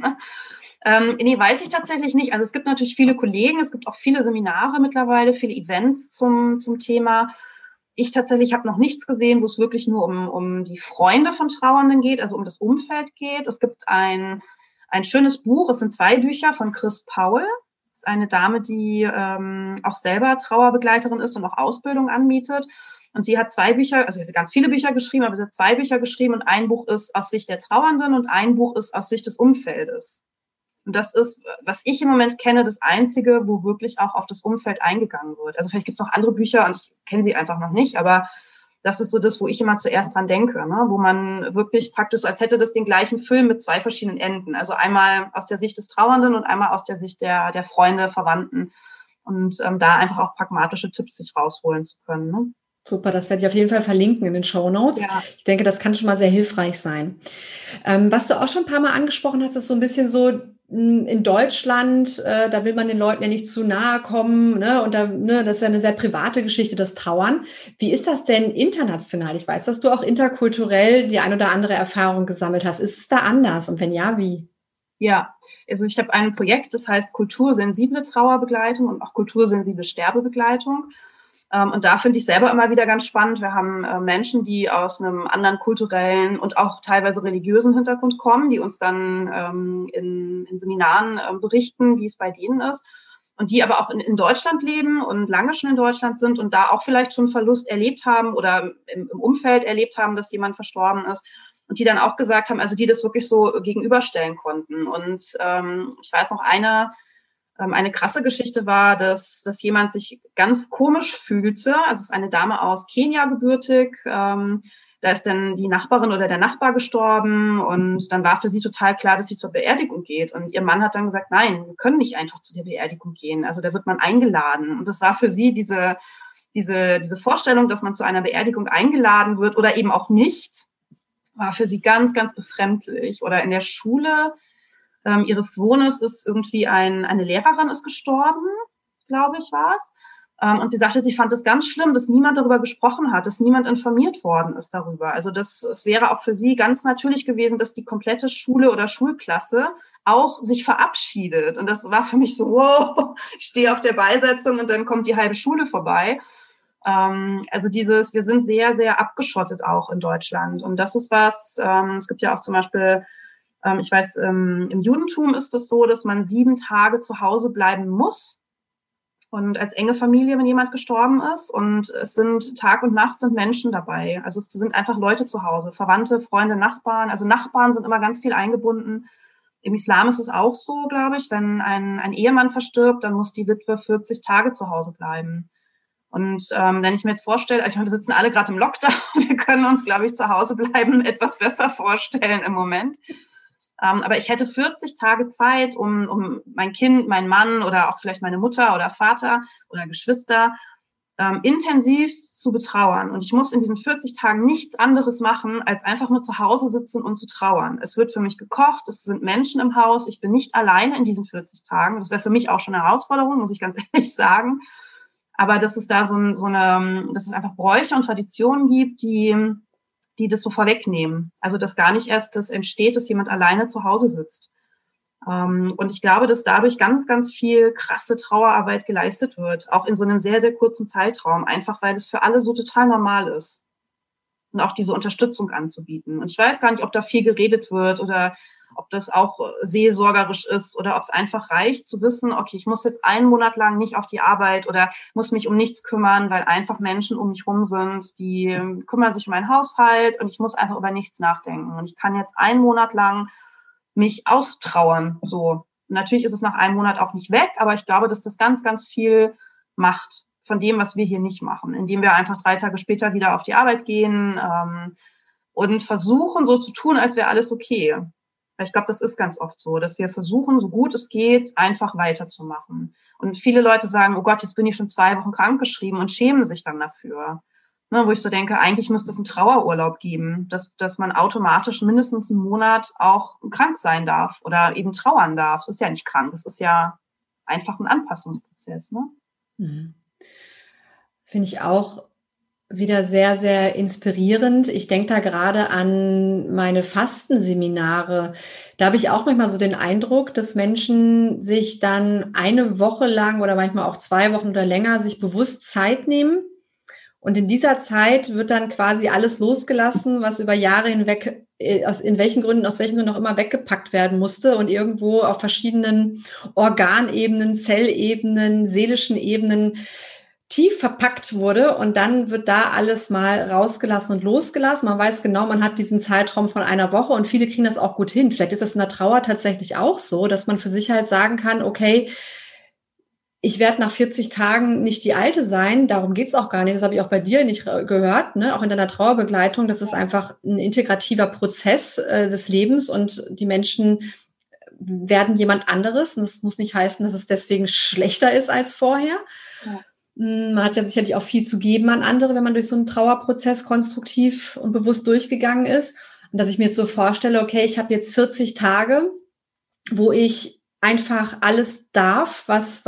Nee, weiß ich tatsächlich nicht. Also es gibt natürlich viele Kollegen, es gibt auch viele Seminare mittlerweile, viele Events zum Thema. Ich tatsächlich habe noch nichts gesehen, wo es wirklich nur um die Freunde von Trauernden geht, also um das Umfeld geht. Es gibt ein schönes Buch, es sind 2 Bücher von Chris Powell. Das ist eine Dame, die auch selber Trauerbegleiterin ist und auch Ausbildung anbietet. Und sie hat 2 Bücher, also sie hat ganz viele Bücher geschrieben, aber sie hat 2 Bücher geschrieben und ein Buch ist aus Sicht der Trauernden und ein Buch ist aus Sicht des Umfeldes. Und das ist, was ich im Moment kenne, das Einzige, wo wirklich auch auf das Umfeld eingegangen wird. Also vielleicht gibt es noch andere Bücher und ich kenne sie einfach noch nicht, aber das ist so das, wo ich immer zuerst dran denke, ne? Wo man wirklich praktisch, als hätte das den gleichen Film mit 2 verschiedenen Enden. Also einmal aus der Sicht des Trauernden und einmal aus der Sicht der Freunde, Verwandten. Und da einfach auch pragmatische Tipps sich rausholen zu können, ne? Super, das werde ich auf jeden Fall verlinken in den Shownotes. Ja. Ich denke, das kann schon mal sehr hilfreich sein. Was du auch schon ein paar Mal angesprochen hast, ist so ein bisschen so in Deutschland, da will man den Leuten ja nicht zu nahe kommen, ne? Und das ist ja eine sehr private Geschichte, das Trauern. Wie ist das denn international? Ich weiß, dass du auch interkulturell die ein oder andere Erfahrung gesammelt hast. Ist es da anders? Und wenn ja, wie? Ja, also ich habe ein Projekt, das heißt kultursensible Trauerbegleitung und auch kultursensible Sterbebegleitung. Und da finde ich selber immer wieder ganz spannend. Wir haben Menschen, die aus einem anderen kulturellen und auch teilweise religiösen Hintergrund kommen, die uns dann in Seminaren berichten, wie es bei denen ist. Und die aber auch in Deutschland leben und lange schon in Deutschland sind und da auch vielleicht schon Verlust erlebt haben oder im Umfeld erlebt haben, dass jemand verstorben ist. Und die dann auch gesagt haben, also die das wirklich so gegenüberstellen konnten. Und ich weiß noch, eine krasse Geschichte war, dass jemand sich ganz komisch fühlte. Also es ist eine Dame aus Kenia gebürtig. Da ist dann die Nachbarin oder der Nachbar gestorben und dann war für sie total klar, dass sie zur Beerdigung geht. Und ihr Mann hat dann gesagt, nein, wir können nicht einfach zu der Beerdigung gehen. Also da wird man eingeladen. Und das war für sie diese Vorstellung, dass man zu einer Beerdigung eingeladen wird oder eben auch nicht, war für sie ganz, ganz befremdlich. Oder in der Schule ihres Sohnes ist irgendwie eine Lehrerin ist gestorben, glaube ich, war es. Und sie sagte, sie fand es ganz schlimm, dass niemand darüber gesprochen hat, dass niemand informiert worden ist darüber. Also es wäre auch für sie ganz natürlich gewesen, dass die komplette Schule oder Schulklasse auch sich verabschiedet. Und das war für mich so, wow, ich stehe auf der Beisetzung und dann kommt die halbe Schule vorbei. Also wir sind sehr, sehr abgeschottet auch in Deutschland. Und das ist was, es gibt ja auch zum Beispiel, ich weiß, im Judentum ist es so, dass man 7 Tage zu Hause bleiben muss. Und als enge Familie, wenn jemand gestorben ist. Und es sind Tag und Nacht sind Menschen dabei. Also es sind einfach Leute zu Hause, Verwandte, Freunde, Nachbarn. Also Nachbarn sind immer ganz viel eingebunden. Im Islam ist es auch so, glaube ich, wenn ein Ehemann verstirbt, dann muss die Witwe 40 Tage zu Hause bleiben. Und wenn ich mir jetzt vorstelle, also ich meine, wir sitzen alle gerade im Lockdown, wir können uns, glaube ich, zu Hause bleiben etwas besser vorstellen im Moment. Aber ich hätte 40 Tage Zeit, um mein Kind, meinen Mann oder auch vielleicht meine Mutter oder Vater oder Geschwister intensiv zu betrauern. Und ich muss in diesen 40 Tagen nichts anderes machen, als einfach nur zu Hause sitzen und zu trauern. Es wird für mich gekocht, es sind Menschen im Haus, ich bin nicht alleine in diesen 40 Tagen. Das wäre für mich auch schon eine Herausforderung, muss ich ganz ehrlich sagen. Aber dass es da dass es einfach Bräuche und Traditionen gibt, die das so vorwegnehmen. Also dass gar nicht erst das entsteht, dass jemand alleine zu Hause sitzt. Und ich glaube, dass dadurch ganz, ganz viel krasse Trauerarbeit geleistet wird, auch in so einem sehr, sehr kurzen Zeitraum, einfach weil es für alle so total normal ist. Und auch diese Unterstützung anzubieten. Und ich weiß gar nicht, ob da viel geredet wird oder ob das auch seelsorgerisch ist oder ob es einfach reicht zu wissen, okay, ich muss jetzt einen Monat lang nicht auf die Arbeit oder muss mich um nichts kümmern, weil einfach Menschen um mich rum sind, die kümmern sich um meinen Haushalt und ich muss einfach über nichts nachdenken. Und ich kann jetzt einen Monat lang mich austrauern. So. Natürlich ist es nach einem Monat auch nicht weg, aber ich glaube, dass das ganz, ganz viel macht von dem, was wir hier nicht machen, indem wir einfach 3 Tage später wieder auf die Arbeit gehen und versuchen, so zu tun, als wäre alles okay. Ich glaube, das ist ganz oft so, dass wir versuchen, so gut es geht, einfach weiterzumachen. Und viele Leute sagen, oh Gott, jetzt bin ich schon 2 Wochen krankgeschrieben und schämen sich dann dafür. Ne, wo ich so denke, eigentlich müsste es einen Trauerurlaub geben, dass man automatisch mindestens einen Monat auch krank sein darf oder eben trauern darf. Es ist ja nicht krank, es ist ja einfach ein Anpassungsprozess. Ne? Mhm. Finde ich auch wieder sehr, sehr inspirierend. Ich denke da gerade an meine Fastenseminare. Da habe ich auch manchmal so den Eindruck, dass Menschen sich dann eine Woche lang oder manchmal auch 2 Wochen oder länger sich bewusst Zeit nehmen. Und in dieser Zeit wird dann quasi alles losgelassen, was über Jahre hinweg, aus welchen Gründen auch immer weggepackt werden musste und irgendwo auf verschiedenen Organebenen, Zellebenen, seelischen Ebenen tief verpackt wurde und dann wird da alles mal rausgelassen und losgelassen. Man weiß genau, man hat diesen Zeitraum von einer Woche und viele kriegen das auch gut hin. Vielleicht ist das in der Trauer tatsächlich auch so, dass man für sich halt sagen kann, okay, ich werde nach 40 Tagen nicht die Alte sein, darum geht's auch gar nicht. Das habe ich auch bei dir nicht gehört, ne? Auch in deiner Trauerbegleitung. Das ist einfach ein integrativer Prozess des Lebens und die Menschen werden jemand anderes. Und das muss nicht heißen, dass es deswegen schlechter ist als vorher. Ja. Man hat ja sicherlich auch viel zu geben an andere, wenn man durch so einen Trauerprozess konstruktiv und bewusst durchgegangen ist. Und dass ich mir jetzt so vorstelle, okay, ich habe jetzt 40 Tage, wo ich einfach alles darf, was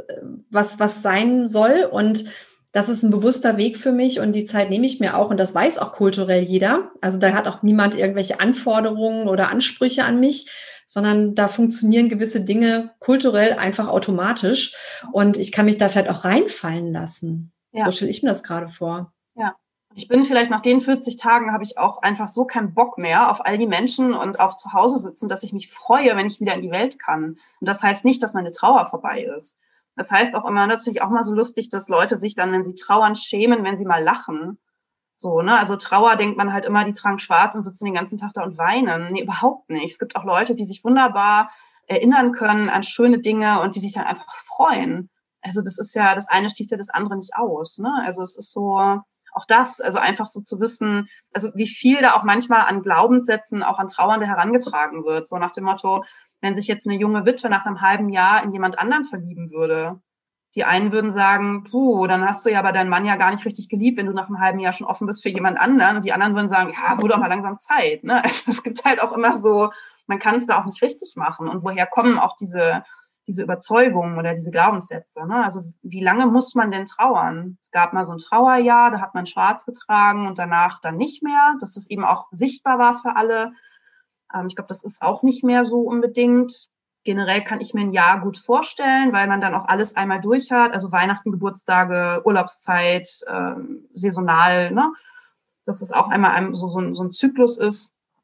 sein soll. Und das ist ein bewusster Weg für mich und die Zeit nehme ich mir auch. Und das weiß auch kulturell jeder. Also da hat auch niemand irgendwelche Anforderungen oder Ansprüche an mich, sondern da funktionieren gewisse Dinge kulturell einfach automatisch. Und ich kann mich da vielleicht auch reinfallen lassen. Ja. So stelle ich mir das gerade vor. Ja. Ich bin vielleicht nach den 40 Tagen habe ich auch einfach so keinen Bock mehr auf all die Menschen und auf zu Hause sitzen, dass ich mich freue, wenn ich wieder in die Welt kann. Und das heißt nicht, dass meine Trauer vorbei ist. Das heißt auch immer, das finde ich auch mal so lustig, dass Leute sich dann, wenn sie trauern, schämen, wenn sie mal lachen. So, ne? Also Trauer denkt man halt immer, die tragen schwarz und sitzen den ganzen Tag da und weinen. Nee, überhaupt nicht. Es gibt auch Leute, die sich wunderbar erinnern können an schöne Dinge und die sich dann einfach freuen. Also das ist ja, das eine schließt ja das andere nicht aus, ne? Also es ist so, auch das, also einfach so zu wissen, also wie viel da auch manchmal an Glaubenssätzen, auch an Trauernde herangetragen wird. So nach dem Motto, wenn sich jetzt eine junge Witwe nach einem halben Jahr in jemand anderen verlieben würde, die einen würden sagen, dann hast du ja aber deinen Mann ja gar nicht richtig geliebt, wenn du nach einem halben Jahr schon offen bist für jemand anderen. Und die anderen würden sagen, ja, wurde auch mal langsam Zeit. Ne? Also es gibt halt auch immer so, man kann es da auch nicht richtig machen. Und woher kommen auch diese Überzeugungen oder diese Glaubenssätze? Ne? Also wie lange muss man denn trauern? Es gab mal so ein Trauerjahr, da hat man schwarz getragen und danach dann nicht mehr, dass es eben auch sichtbar war für alle. Ich glaube, das ist auch nicht mehr so unbedingt. Generell kann ich mir ein Jahr gut vorstellen, weil man dann auch alles einmal durch hat. Also Weihnachten, Geburtstage, Urlaubszeit, saisonal, ne? Dass es auch einmal so ein Zyklus ist.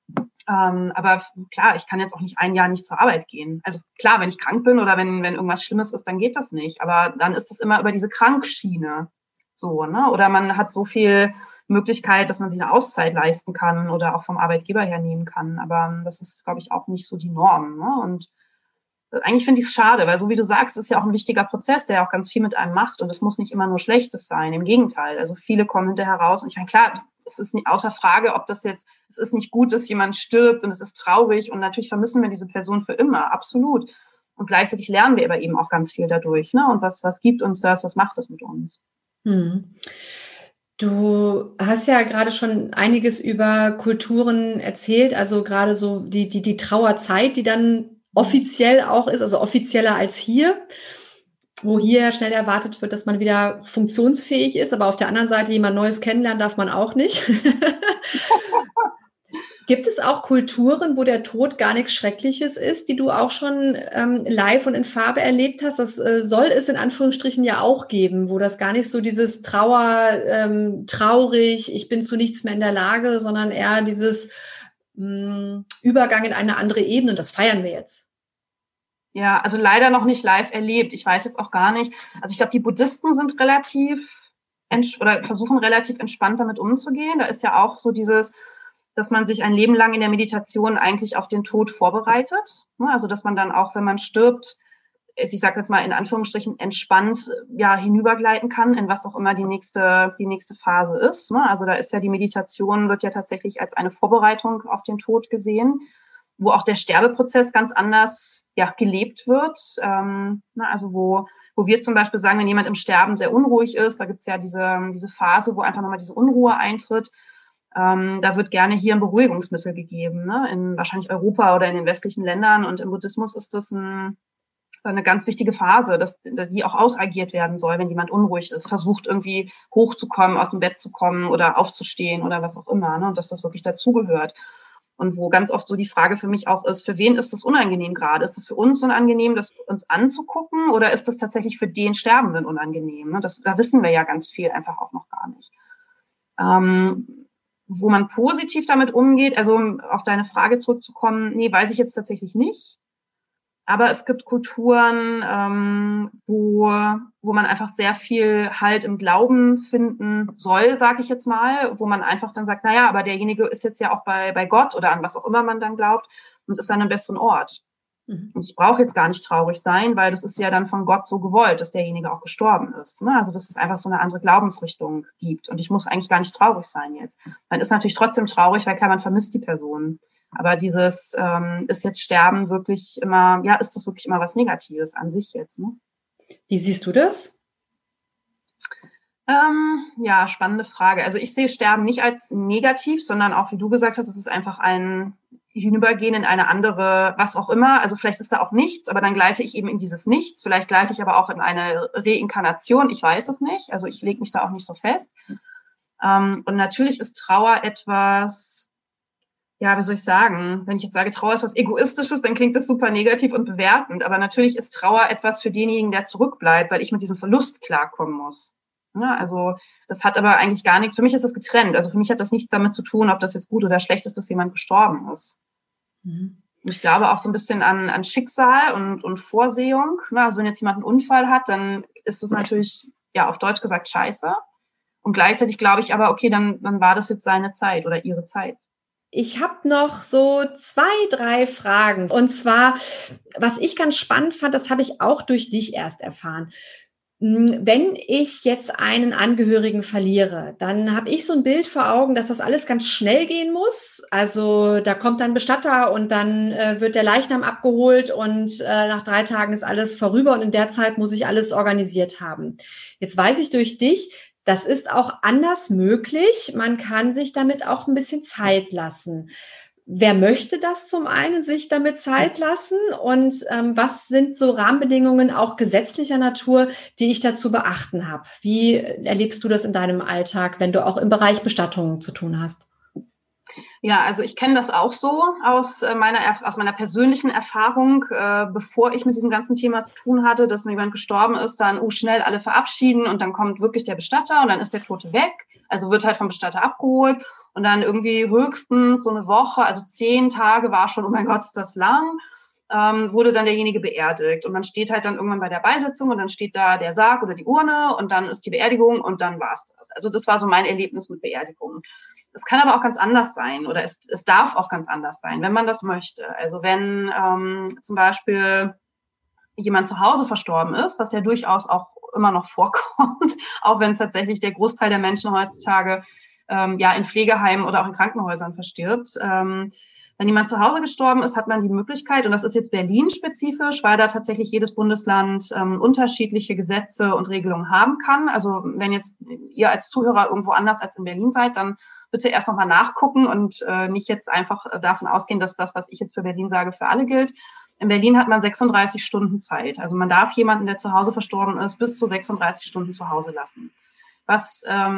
Aber klar, ich kann jetzt auch nicht ein Jahr nicht zur Arbeit gehen. Also klar, wenn ich krank bin oder wenn irgendwas Schlimmes ist, dann geht das nicht. Aber dann ist es immer über diese Krankschiene so, ne? Oder man hat so viel Möglichkeit, dass man sich eine Auszeit leisten kann oder auch vom Arbeitgeber her nehmen kann. Aber das ist, glaube ich, auch nicht so die Norm, ne? Und eigentlich finde ich es schade, weil so wie du sagst, ist ja auch ein wichtiger Prozess, der auch ganz viel mit einem macht und es muss nicht immer nur Schlechtes sein. Im Gegenteil. Also viele kommen hinterher raus und ich meine, klar, es ist nicht außer Frage, ob das jetzt, es ist nicht gut, dass jemand stirbt und es ist traurig und natürlich vermissen wir diese Person für immer, absolut. Und gleichzeitig lernen wir aber eben auch ganz viel dadurch, ne? Und was gibt uns das, was macht das mit uns? Du hast ja gerade schon einiges über Kulturen erzählt, also gerade so die Trauerzeit, die dann offiziell auch ist, also offizieller als hier, wo hier schnell erwartet wird, dass man wieder funktionsfähig ist, aber auf der anderen Seite jemand Neues kennenlernen darf man auch nicht. Gibt es auch Kulturen, wo der Tod gar nichts Schreckliches ist, die du auch schon live und in Farbe erlebt hast? Das soll es in Anführungsstrichen ja auch geben, wo das gar nicht so dieses traurig, ich bin zu nichts mehr in der Lage, sondern eher dieses Übergang in eine andere Ebene. Und das feiern wir jetzt. Ja, also leider noch nicht live erlebt. Ich weiß jetzt auch gar nicht. Also ich glaube, die Buddhisten sind oder versuchen relativ entspannt damit umzugehen. Da ist ja auch so dieses, dass man sich ein Leben lang in der Meditation eigentlich auf den Tod vorbereitet. Also dass man dann auch, wenn man stirbt, ich sage jetzt mal in Anführungsstrichen entspannt hinübergleiten kann, in was auch immer die nächste Phase ist. Also da ist ja die Meditation, wird ja tatsächlich als eine Vorbereitung auf den Tod gesehen, wo auch der Sterbeprozess ganz anders gelebt wird. Also wo wir zum Beispiel sagen, wenn jemand im Sterben sehr unruhig ist, da gibt's ja diese Phase, wo einfach nochmal diese Unruhe eintritt. Da wird gerne hier ein Beruhigungsmittel gegeben, ne? In wahrscheinlich Europa oder in den westlichen Ländern. Und im Buddhismus ist das eine ganz wichtige Phase, dass die auch ausagiert werden soll, wenn jemand unruhig ist, versucht irgendwie hochzukommen, aus dem Bett zu kommen oder aufzustehen oder was auch immer, ne? Und dass das wirklich dazugehört. Und wo ganz oft so die Frage für mich auch ist, für wen ist das unangenehm gerade? Ist es für uns unangenehm, das uns anzugucken oder ist das tatsächlich für den Sterbenden unangenehm? Ne? Da wissen wir ja ganz viel einfach auch noch gar nicht. Wo man positiv damit umgeht, also um auf deine Frage zurückzukommen, nee, weiß ich jetzt tatsächlich nicht. Aber es gibt Kulturen, wo man einfach sehr viel halt im Glauben finden soll, sage ich jetzt mal, wo man einfach dann sagt, naja, aber derjenige ist jetzt ja auch bei Gott oder an was auch immer man dann glaubt und ist an einem besseren Ort. Und ich brauche jetzt gar nicht traurig sein, weil das ist ja dann von Gott so gewollt, dass derjenige auch gestorben ist. Ne? Also dass es einfach so eine andere Glaubensrichtung gibt. Und ich muss eigentlich gar nicht traurig sein jetzt. Man ist natürlich trotzdem traurig, weil klar, man vermisst die Person. Aber dieses ist jetzt Sterben wirklich immer, ist das wirklich immer was Negatives an sich jetzt. Ne? Wie siehst du das? Spannende Frage. Also ich sehe Sterben nicht als negativ, sondern auch, wie du gesagt hast, es ist einfach ein Hinübergehen in eine andere, was auch immer. Also vielleicht ist da auch nichts, aber dann gleite ich eben in dieses Nichts. Vielleicht gleite ich aber auch in eine Reinkarnation. Ich weiß es nicht. Also ich lege mich da auch nicht so fest. Und natürlich ist Trauer etwas, wie soll ich sagen? Wenn ich jetzt sage, Trauer ist was Egoistisches, dann klingt das super negativ und bewertend. Aber natürlich ist Trauer etwas für denjenigen, der zurückbleibt, weil ich mit diesem Verlust klarkommen muss. Ja, also das hat aber eigentlich gar nichts, für mich ist das getrennt. Also für mich hat das nichts damit zu tun, ob das jetzt gut oder schlecht ist, dass jemand gestorben ist. Und ich glaube auch so ein bisschen an Schicksal und Vorsehung. Also wenn jetzt jemand einen Unfall hat, dann ist das natürlich, auf Deutsch gesagt, scheiße. Und gleichzeitig glaube ich aber, okay, dann war das jetzt seine Zeit oder ihre Zeit. Ich habe noch so 2, 3 Fragen. Und zwar, was ich ganz spannend fand, das habe ich auch durch dich erst erfahren. Wenn ich jetzt einen Angehörigen verliere, dann habe ich so ein Bild vor Augen, dass das alles ganz schnell gehen muss. Also da kommt dann Bestatter und dann wird der Leichnam abgeholt und nach 3 Tagen ist alles vorüber und in der Zeit muss ich alles organisiert haben. Jetzt weiß ich durch dich, das ist auch anders möglich. Man kann sich damit auch ein bisschen Zeit lassen. Wer möchte das zum einen, sich damit Zeit lassen? Und was sind so Rahmenbedingungen auch gesetzlicher Natur, die ich dazu beachten habe? Wie erlebst du das in deinem Alltag, wenn du auch im Bereich Bestattungen zu tun hast? Ja, also ich kenne das auch so aus meiner persönlichen Erfahrung, bevor ich mit diesem ganzen Thema zu tun hatte, dass mir jemand gestorben ist, dann schnell alle verabschieden und dann kommt wirklich der Bestatter und dann ist der Tote weg, also wird halt vom Bestatter abgeholt Und dann irgendwie höchstens so eine Woche, also 10 Tage war schon, oh mein Gott, ist das lang, wurde dann derjenige beerdigt. Und man steht halt dann irgendwann bei der Beisetzung und dann steht da der Sarg oder die Urne und dann ist die Beerdigung und dann war's das. Also das war so mein Erlebnis mit Beerdigungen. Es kann aber auch ganz anders sein oder es darf auch ganz anders sein, wenn man das möchte. Also wenn zum Beispiel jemand zu Hause verstorben ist, was ja durchaus auch immer noch vorkommt, auch wenn es tatsächlich der Großteil der Menschen heutzutage in Pflegeheimen oder auch in Krankenhäusern verstirbt. Wenn jemand zu Hause gestorben ist, hat man die Möglichkeit, und das ist jetzt Berlin-spezifisch, weil da tatsächlich jedes Bundesland unterschiedliche Gesetze und Regelungen haben kann. Also wenn jetzt ihr als Zuhörer irgendwo anders als in Berlin seid, dann bitte erst nochmal nachgucken und nicht jetzt einfach davon ausgehen, dass das, was ich jetzt für Berlin sage, für alle gilt. In Berlin hat man 36 Stunden Zeit. Also man darf jemanden, der zu Hause verstorben ist, bis zu 36 Stunden zu Hause lassen. Was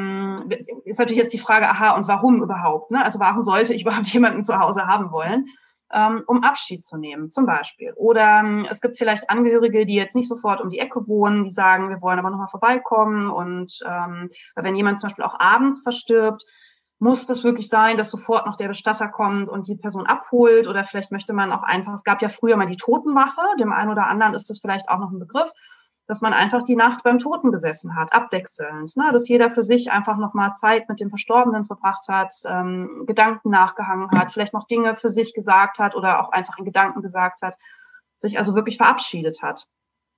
ist natürlich jetzt die Frage, aha, und warum überhaupt? Ne? Also warum sollte ich überhaupt jemanden zu Hause haben wollen? Um Abschied zu nehmen, zum Beispiel. Oder es gibt vielleicht Angehörige, die jetzt nicht sofort um die Ecke wohnen, die sagen, wir wollen aber nochmal vorbeikommen. Und wenn jemand zum Beispiel auch abends verstirbt, muss das wirklich sein, dass sofort noch der Bestatter kommt und die Person abholt? Oder vielleicht möchte man auch einfach, es gab ja früher mal die Totenwache, dem einen oder anderen ist das vielleicht auch noch ein Begriff, dass man einfach die Nacht beim Toten gesessen hat, abwechselnd, ne? Dass jeder für sich einfach nochmal Zeit mit dem Verstorbenen verbracht hat, Gedanken nachgehangen hat, vielleicht noch Dinge für sich gesagt hat oder auch einfach in Gedanken gesagt hat, sich also wirklich verabschiedet hat.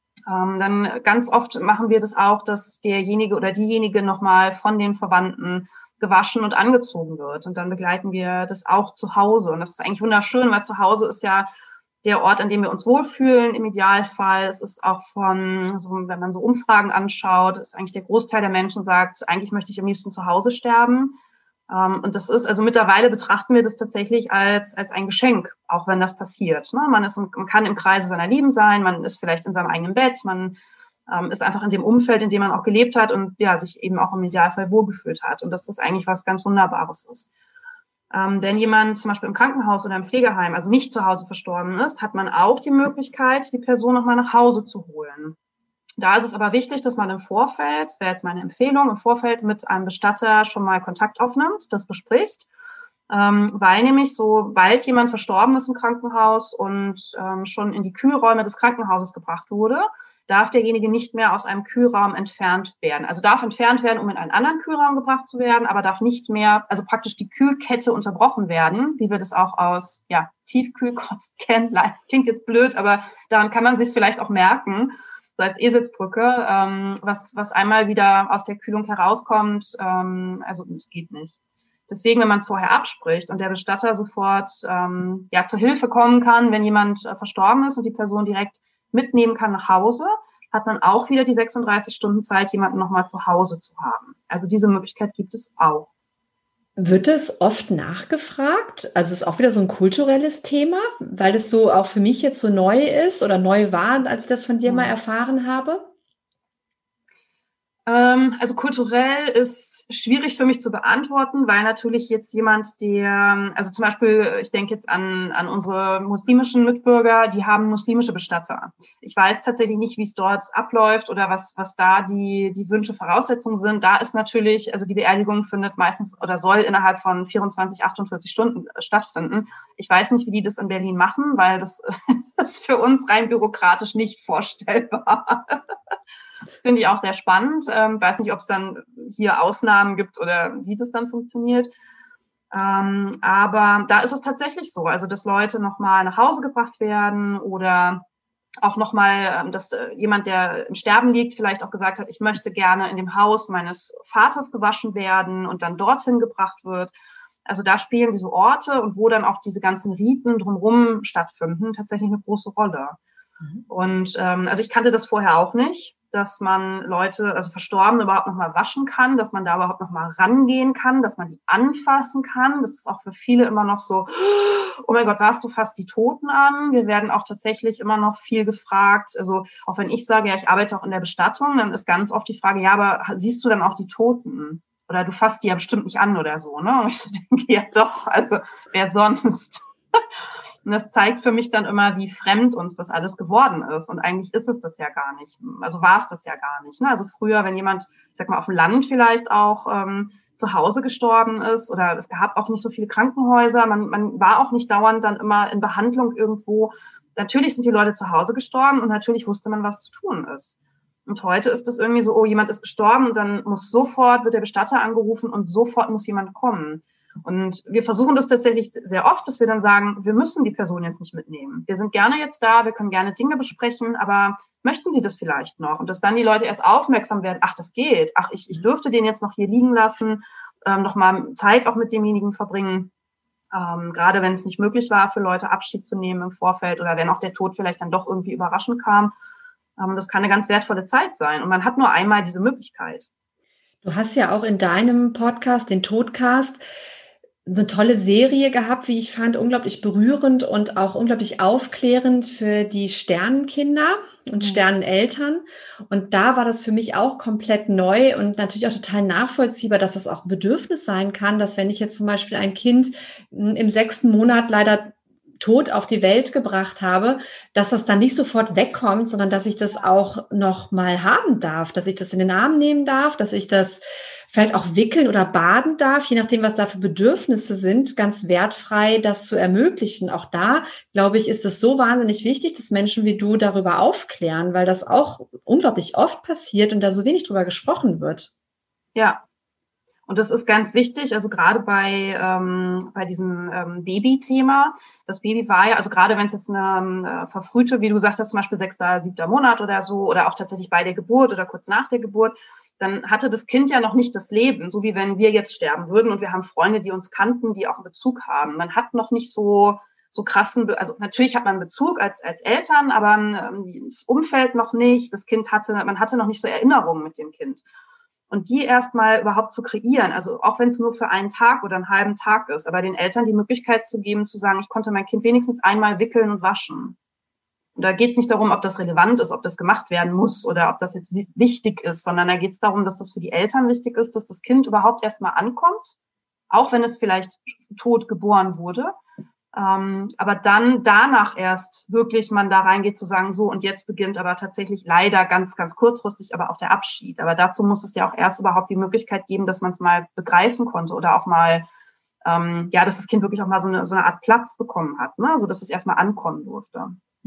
Dann ganz oft machen wir das auch, dass derjenige oder diejenige nochmal von den Verwandten gewaschen und angezogen wird. Und dann begleiten wir das auch zu Hause. Und das ist eigentlich wunderschön, weil zu Hause ist ja der Ort, an dem wir uns wohlfühlen, im Idealfall. Es ist auch wenn man so Umfragen anschaut, ist eigentlich der Großteil der Menschen sagt, eigentlich möchte ich am liebsten zu Hause sterben. Und das ist, also mittlerweile betrachten wir das tatsächlich als ein Geschenk, auch wenn das passiert. Ne? Man kann im Kreise seiner Lieben sein, man ist vielleicht in seinem eigenen Bett, man ist einfach in dem Umfeld, in dem man auch gelebt hat und ja, sich eben auch im Idealfall wohlgefühlt hat. Und dass das eigentlich was ganz Wunderbares ist. Wenn jemand zum Beispiel im Krankenhaus oder im Pflegeheim, also nicht zu Hause verstorben ist, hat man auch die Möglichkeit, die Person nochmal nach Hause zu holen. Da ist es aber wichtig, dass man im Vorfeld, das wäre jetzt meine Empfehlung, im Vorfeld mit einem Bestatter schon mal Kontakt aufnimmt, das bespricht, weil nämlich sobald jemand verstorben ist im Krankenhaus und schon in die Kühlräume des Krankenhauses gebracht wurde, darf derjenige nicht mehr aus einem Kühlraum entfernt werden. Also darf entfernt werden, um in einen anderen Kühlraum gebracht zu werden, aber darf nicht mehr, also praktisch die Kühlkette unterbrochen werden, wie wir das auch aus Tiefkühlkost kennen. Klingt jetzt blöd, aber daran kann man sich vielleicht auch merken, so als Eselsbrücke, was einmal wieder aus der Kühlung herauskommt, also es geht nicht. Deswegen, wenn man es vorher abspricht und der Bestatter sofort zur Hilfe kommen kann, wenn jemand verstorben ist und die Person direkt mitnehmen kann nach Hause, hat man auch wieder die 36 Stunden Zeit, jemanden nochmal zu Hause zu haben. Also diese Möglichkeit gibt es auch. Wird es oft nachgefragt? Also ist auch wieder so ein kulturelles Thema, weil es so auch für mich jetzt so neu ist oder neu war, als ich das von dir mal erfahren habe? Also kulturell ist schwierig für mich zu beantworten, weil natürlich jetzt jemand, also zum Beispiel, ich denke jetzt an unsere muslimischen Mitbürger, die haben muslimische Bestatter. Ich weiß tatsächlich nicht, wie es dort abläuft oder was da die Wünsche, Voraussetzungen sind. Da ist natürlich, also die Beerdigung findet meistens oder soll innerhalb von 24, 48 Stunden stattfinden. Ich weiß nicht, wie die das in Berlin machen, weil das ist für uns rein bürokratisch nicht vorstellbar. Finde ich auch sehr spannend. Weiß nicht, ob es dann hier Ausnahmen gibt oder wie das dann funktioniert. Aber da ist es tatsächlich so, also dass Leute nochmal nach Hause gebracht werden oder auch nochmal, dass jemand, der im Sterben liegt, vielleicht auch gesagt hat, ich möchte gerne in dem Haus meines Vaters gewaschen werden und dann dorthin gebracht wird. Also da spielen diese Orte und wo dann auch diese ganzen Riten drumherum stattfinden, tatsächlich eine große Rolle. Und also ich kannte das vorher auch nicht, dass man Leute, also Verstorbene überhaupt nochmal waschen kann, dass man da überhaupt nochmal rangehen kann, dass man die anfassen kann. Das ist auch für viele immer noch so, oh mein Gott, warst du fast die Toten an? Wir werden auch tatsächlich immer noch viel gefragt. Also auch wenn ich sage, ja, ich arbeite auch in der Bestattung, dann ist ganz oft die Frage, ja, aber siehst du dann auch die Toten? Oder du fasst die ja bestimmt nicht an oder so, ne? Und ich so denke, ja doch, also wer sonst? Und das zeigt für mich dann immer, wie fremd uns das alles geworden ist. Und eigentlich ist es das ja gar nicht. Also war es das ja gar nicht. Ne? Also früher, wenn jemand, ich sag mal, auf dem Land vielleicht auch zu Hause gestorben ist oder es gab auch nicht so viele Krankenhäuser, man war auch nicht dauernd dann immer in Behandlung irgendwo. Natürlich sind die Leute zu Hause gestorben und natürlich wusste man, was zu tun ist. Und heute ist es irgendwie so, oh, jemand ist gestorben und dann wird der Bestatter angerufen und sofort muss jemand kommen. Und wir versuchen das tatsächlich sehr oft, dass wir dann sagen, wir müssen die Person jetzt nicht mitnehmen. Wir sind gerne jetzt da, wir können gerne Dinge besprechen, aber möchten Sie das vielleicht noch? Und dass dann die Leute erst aufmerksam werden, ach, das geht, ach, ich dürfte den jetzt noch hier liegen lassen, noch mal Zeit auch mit demjenigen verbringen. Gerade wenn es nicht möglich war, für Leute Abschied zu nehmen im Vorfeld oder wenn auch der Tod vielleicht dann doch irgendwie überraschend kam. Das kann eine ganz wertvolle Zeit sein. Und man hat nur einmal diese Möglichkeit. Du hast ja auch in deinem Podcast, den Todcast, so eine tolle Serie gehabt, wie ich fand, unglaublich berührend und auch unglaublich aufklärend für die Sternenkinder und Sterneneltern. Und da war das für mich auch komplett neu und natürlich auch total nachvollziehbar, dass das auch ein Bedürfnis sein kann, dass wenn ich jetzt zum Beispiel ein Kind im 6. Monat leider tot auf die Welt gebracht habe, dass das dann nicht sofort wegkommt, sondern dass ich das auch noch mal haben darf, dass ich das in den Arm nehmen darf, dass ich das vielleicht auch wickeln oder baden darf, je nachdem, was da für Bedürfnisse sind, ganz wertfrei das zu ermöglichen. Auch da, glaube ich, ist es so wahnsinnig wichtig, dass Menschen wie du darüber aufklären, weil das auch unglaublich oft passiert und da so wenig drüber gesprochen wird. Ja. Und das ist ganz wichtig, also gerade bei diesem Baby-Thema. Das Baby war ja, also gerade wenn es jetzt eine verfrühte, wie du sagtest, zum Beispiel 6., 7. Monat oder so, oder auch tatsächlich bei der Geburt oder kurz nach der Geburt, dann hatte das Kind ja noch nicht das Leben, so wie wenn wir jetzt sterben würden und wir haben Freunde, die uns kannten, die auch einen Bezug haben. Man hat noch nicht so krassen, also natürlich hat man einen Bezug als Eltern, aber das Umfeld noch nicht. Man hatte noch nicht so Erinnerungen mit dem Kind. Und die erstmal überhaupt zu kreieren, also auch wenn es nur für einen Tag oder einen halben Tag ist, aber den Eltern die Möglichkeit zu geben, zu sagen, ich konnte mein Kind wenigstens einmal wickeln und waschen. Und da geht es nicht darum, ob das relevant ist, ob das gemacht werden muss oder ob das jetzt wichtig ist, sondern da geht es darum, dass das für die Eltern wichtig ist, dass das Kind überhaupt erstmal ankommt, auch wenn es vielleicht tot geboren wurde. Aber dann danach erst wirklich man da reingeht zu sagen, so und jetzt beginnt aber tatsächlich leider ganz, ganz kurzfristig aber auch der Abschied. Aber dazu muss es ja auch erst überhaupt die Möglichkeit geben, dass man es mal begreifen konnte oder auch mal, dass das Kind wirklich auch mal so eine Art Platz bekommen hat, ne? So dass es erstmal ankommen durfte.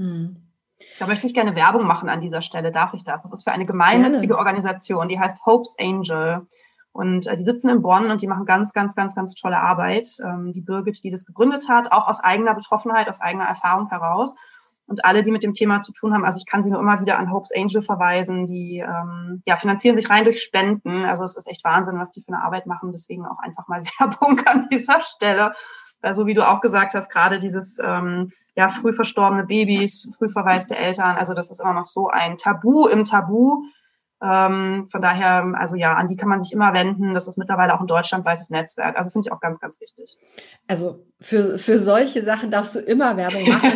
Da möchte ich gerne Werbung machen an dieser Stelle. Darf ich das? Das ist für eine gemeinnützige Organisation, die heißt Hope's Angel. Und die sitzen in Bonn und die machen ganz, ganz, ganz, ganz tolle Arbeit. Die Birgit, die das gegründet hat, auch aus eigener Betroffenheit, aus eigener Erfahrung heraus. Und alle, die mit dem Thema zu tun haben, also ich kann sie nur immer wieder an Hope's Angel verweisen, die finanzieren sich rein durch Spenden. Also es ist echt Wahnsinn, was die für eine Arbeit machen. Deswegen auch einfach mal Werbung an dieser Stelle. Weil so wie du auch gesagt hast, gerade dieses früh verstorbene Babys, früh verwaiste Eltern, also das ist immer noch so ein Tabu im Tabu. Von daher, also ja, an die kann man sich immer wenden. Das ist mittlerweile auch ein deutschlandweites Netzwerk. Also finde ich auch ganz, ganz wichtig. Also für solche Sachen darfst du immer Werbung machen.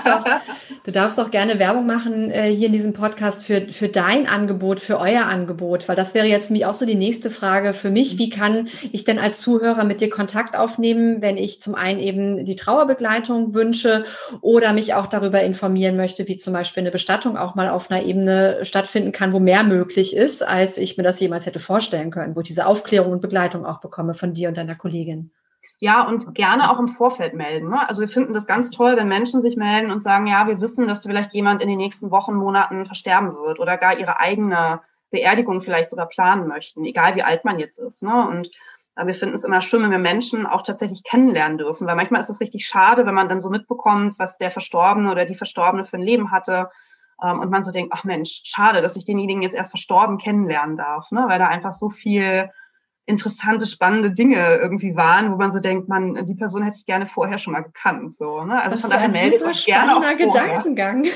Du darfst auch gerne Werbung machen hier in diesem Podcast für dein Angebot, für euer Angebot, weil das wäre jetzt nämlich auch so die nächste Frage für mich. Wie kann ich denn als Zuhörer mit dir Kontakt aufnehmen, wenn ich zum einen eben die Trauerbegleitung wünsche oder mich auch darüber informieren möchte, wie zum Beispiel eine Bestattung auch mal auf einer Ebene stattfinden kann, wo mehr möglich ist, als ich mir das jemals hätte vorstellen können, wo ich diese Aufklärung und Begleitung auch bekomme von dir und deiner Kollegin. Ja, und gerne auch im Vorfeld melden. Ne? Also wir finden das ganz toll, wenn Menschen sich melden und sagen, ja, wir wissen, dass vielleicht jemand in den nächsten Wochen, Monaten versterben wird oder gar ihre eigene Beerdigung vielleicht sogar planen möchten, egal wie alt man jetzt ist. Ne? Und wir finden es immer schön, wenn wir Menschen auch tatsächlich kennenlernen dürfen, weil manchmal ist es richtig schade, wenn man dann so mitbekommt, was der Verstorbene oder die Verstorbene für ein Leben hatte. Und man so denkt, ach Mensch, schade, dass ich denjenigen jetzt erst verstorben kennenlernen darf, ne? Weil da einfach so viel interessante, spannende Dinge irgendwie waren, wo man so denkt, die Person hätte ich gerne vorher schon mal gekannt. So, ne? Also das von daher meldet euch gerne auch vorher. Gedankengang.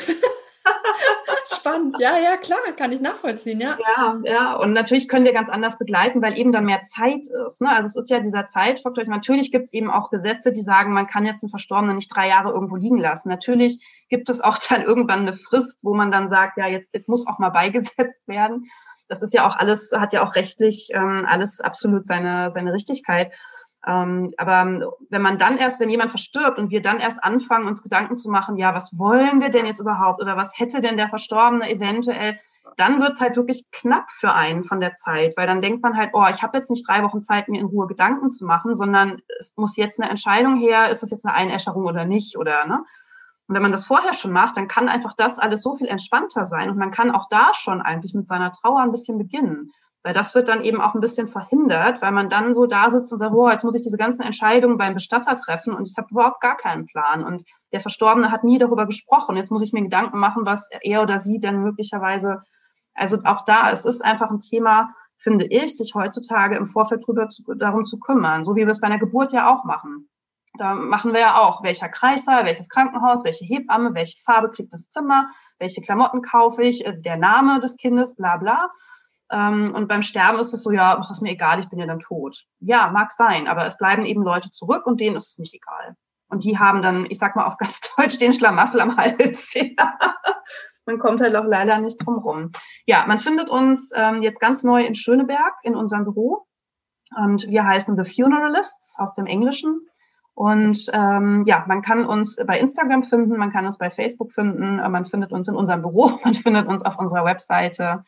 Spannend, ja, klar, kann ich nachvollziehen, ja. Ja, und natürlich können wir ganz anders begleiten, weil eben dann mehr Zeit ist. Ne? Also es ist ja dieser Zeitfaktor. Natürlich gibt es eben auch Gesetze, die sagen, man kann jetzt einen Verstorbenen nicht 3 Jahre irgendwo liegen lassen. Natürlich gibt es auch dann irgendwann eine Frist, wo man dann sagt, ja, jetzt muss auch mal beigesetzt werden. Das ist ja auch alles, hat ja auch rechtlich alles absolut seine Richtigkeit. Aber wenn jemand verstirbt und wir dann erst anfangen, uns Gedanken zu machen, ja, was wollen wir denn jetzt überhaupt oder was hätte denn der Verstorbene eventuell, dann wird es halt wirklich knapp für einen von der Zeit, weil dann denkt man halt, oh, ich habe jetzt nicht 3 Wochen Zeit, mir in Ruhe Gedanken zu machen, sondern es muss jetzt eine Entscheidung her, ist das jetzt eine Einäscherung oder nicht, oder, ne? Und wenn man das vorher schon macht, dann kann einfach das alles so viel entspannter sein und man kann auch da schon eigentlich mit seiner Trauer ein bisschen beginnen. Weil das wird dann eben auch ein bisschen verhindert, weil man dann so da sitzt und sagt, oh, jetzt muss ich diese ganzen Entscheidungen beim Bestatter treffen und ich habe überhaupt gar keinen Plan. Und der Verstorbene hat nie darüber gesprochen. Jetzt muss ich mir Gedanken machen, was er oder sie denn möglicherweise, also auch da, es ist einfach ein Thema, finde ich, sich heutzutage im Vorfeld darum zu kümmern, so wie wir es bei einer Geburt ja auch machen. Da machen wir ja auch, welcher Kreißsaal, welches Krankenhaus, welche Hebamme, welche Farbe kriegt das Zimmer, welche Klamotten kaufe ich, der Name des Kindes, bla bla. Und beim Sterben ist es so, ja, ist mir egal, ich bin ja dann tot. Ja, mag sein, aber es bleiben eben Leute zurück und denen ist es nicht egal. Und die haben dann, ich sag mal auf ganz Deutsch, den Schlamassel am Hals. Ja. Man kommt halt auch leider nicht drum rum. Ja, man findet uns jetzt ganz neu in Schöneberg in unserem Büro. Und wir heißen The Funeralists aus dem Englischen. Und man kann uns bei Instagram finden, man kann uns bei Facebook finden, man findet uns in unserem Büro, man findet uns auf unserer Webseite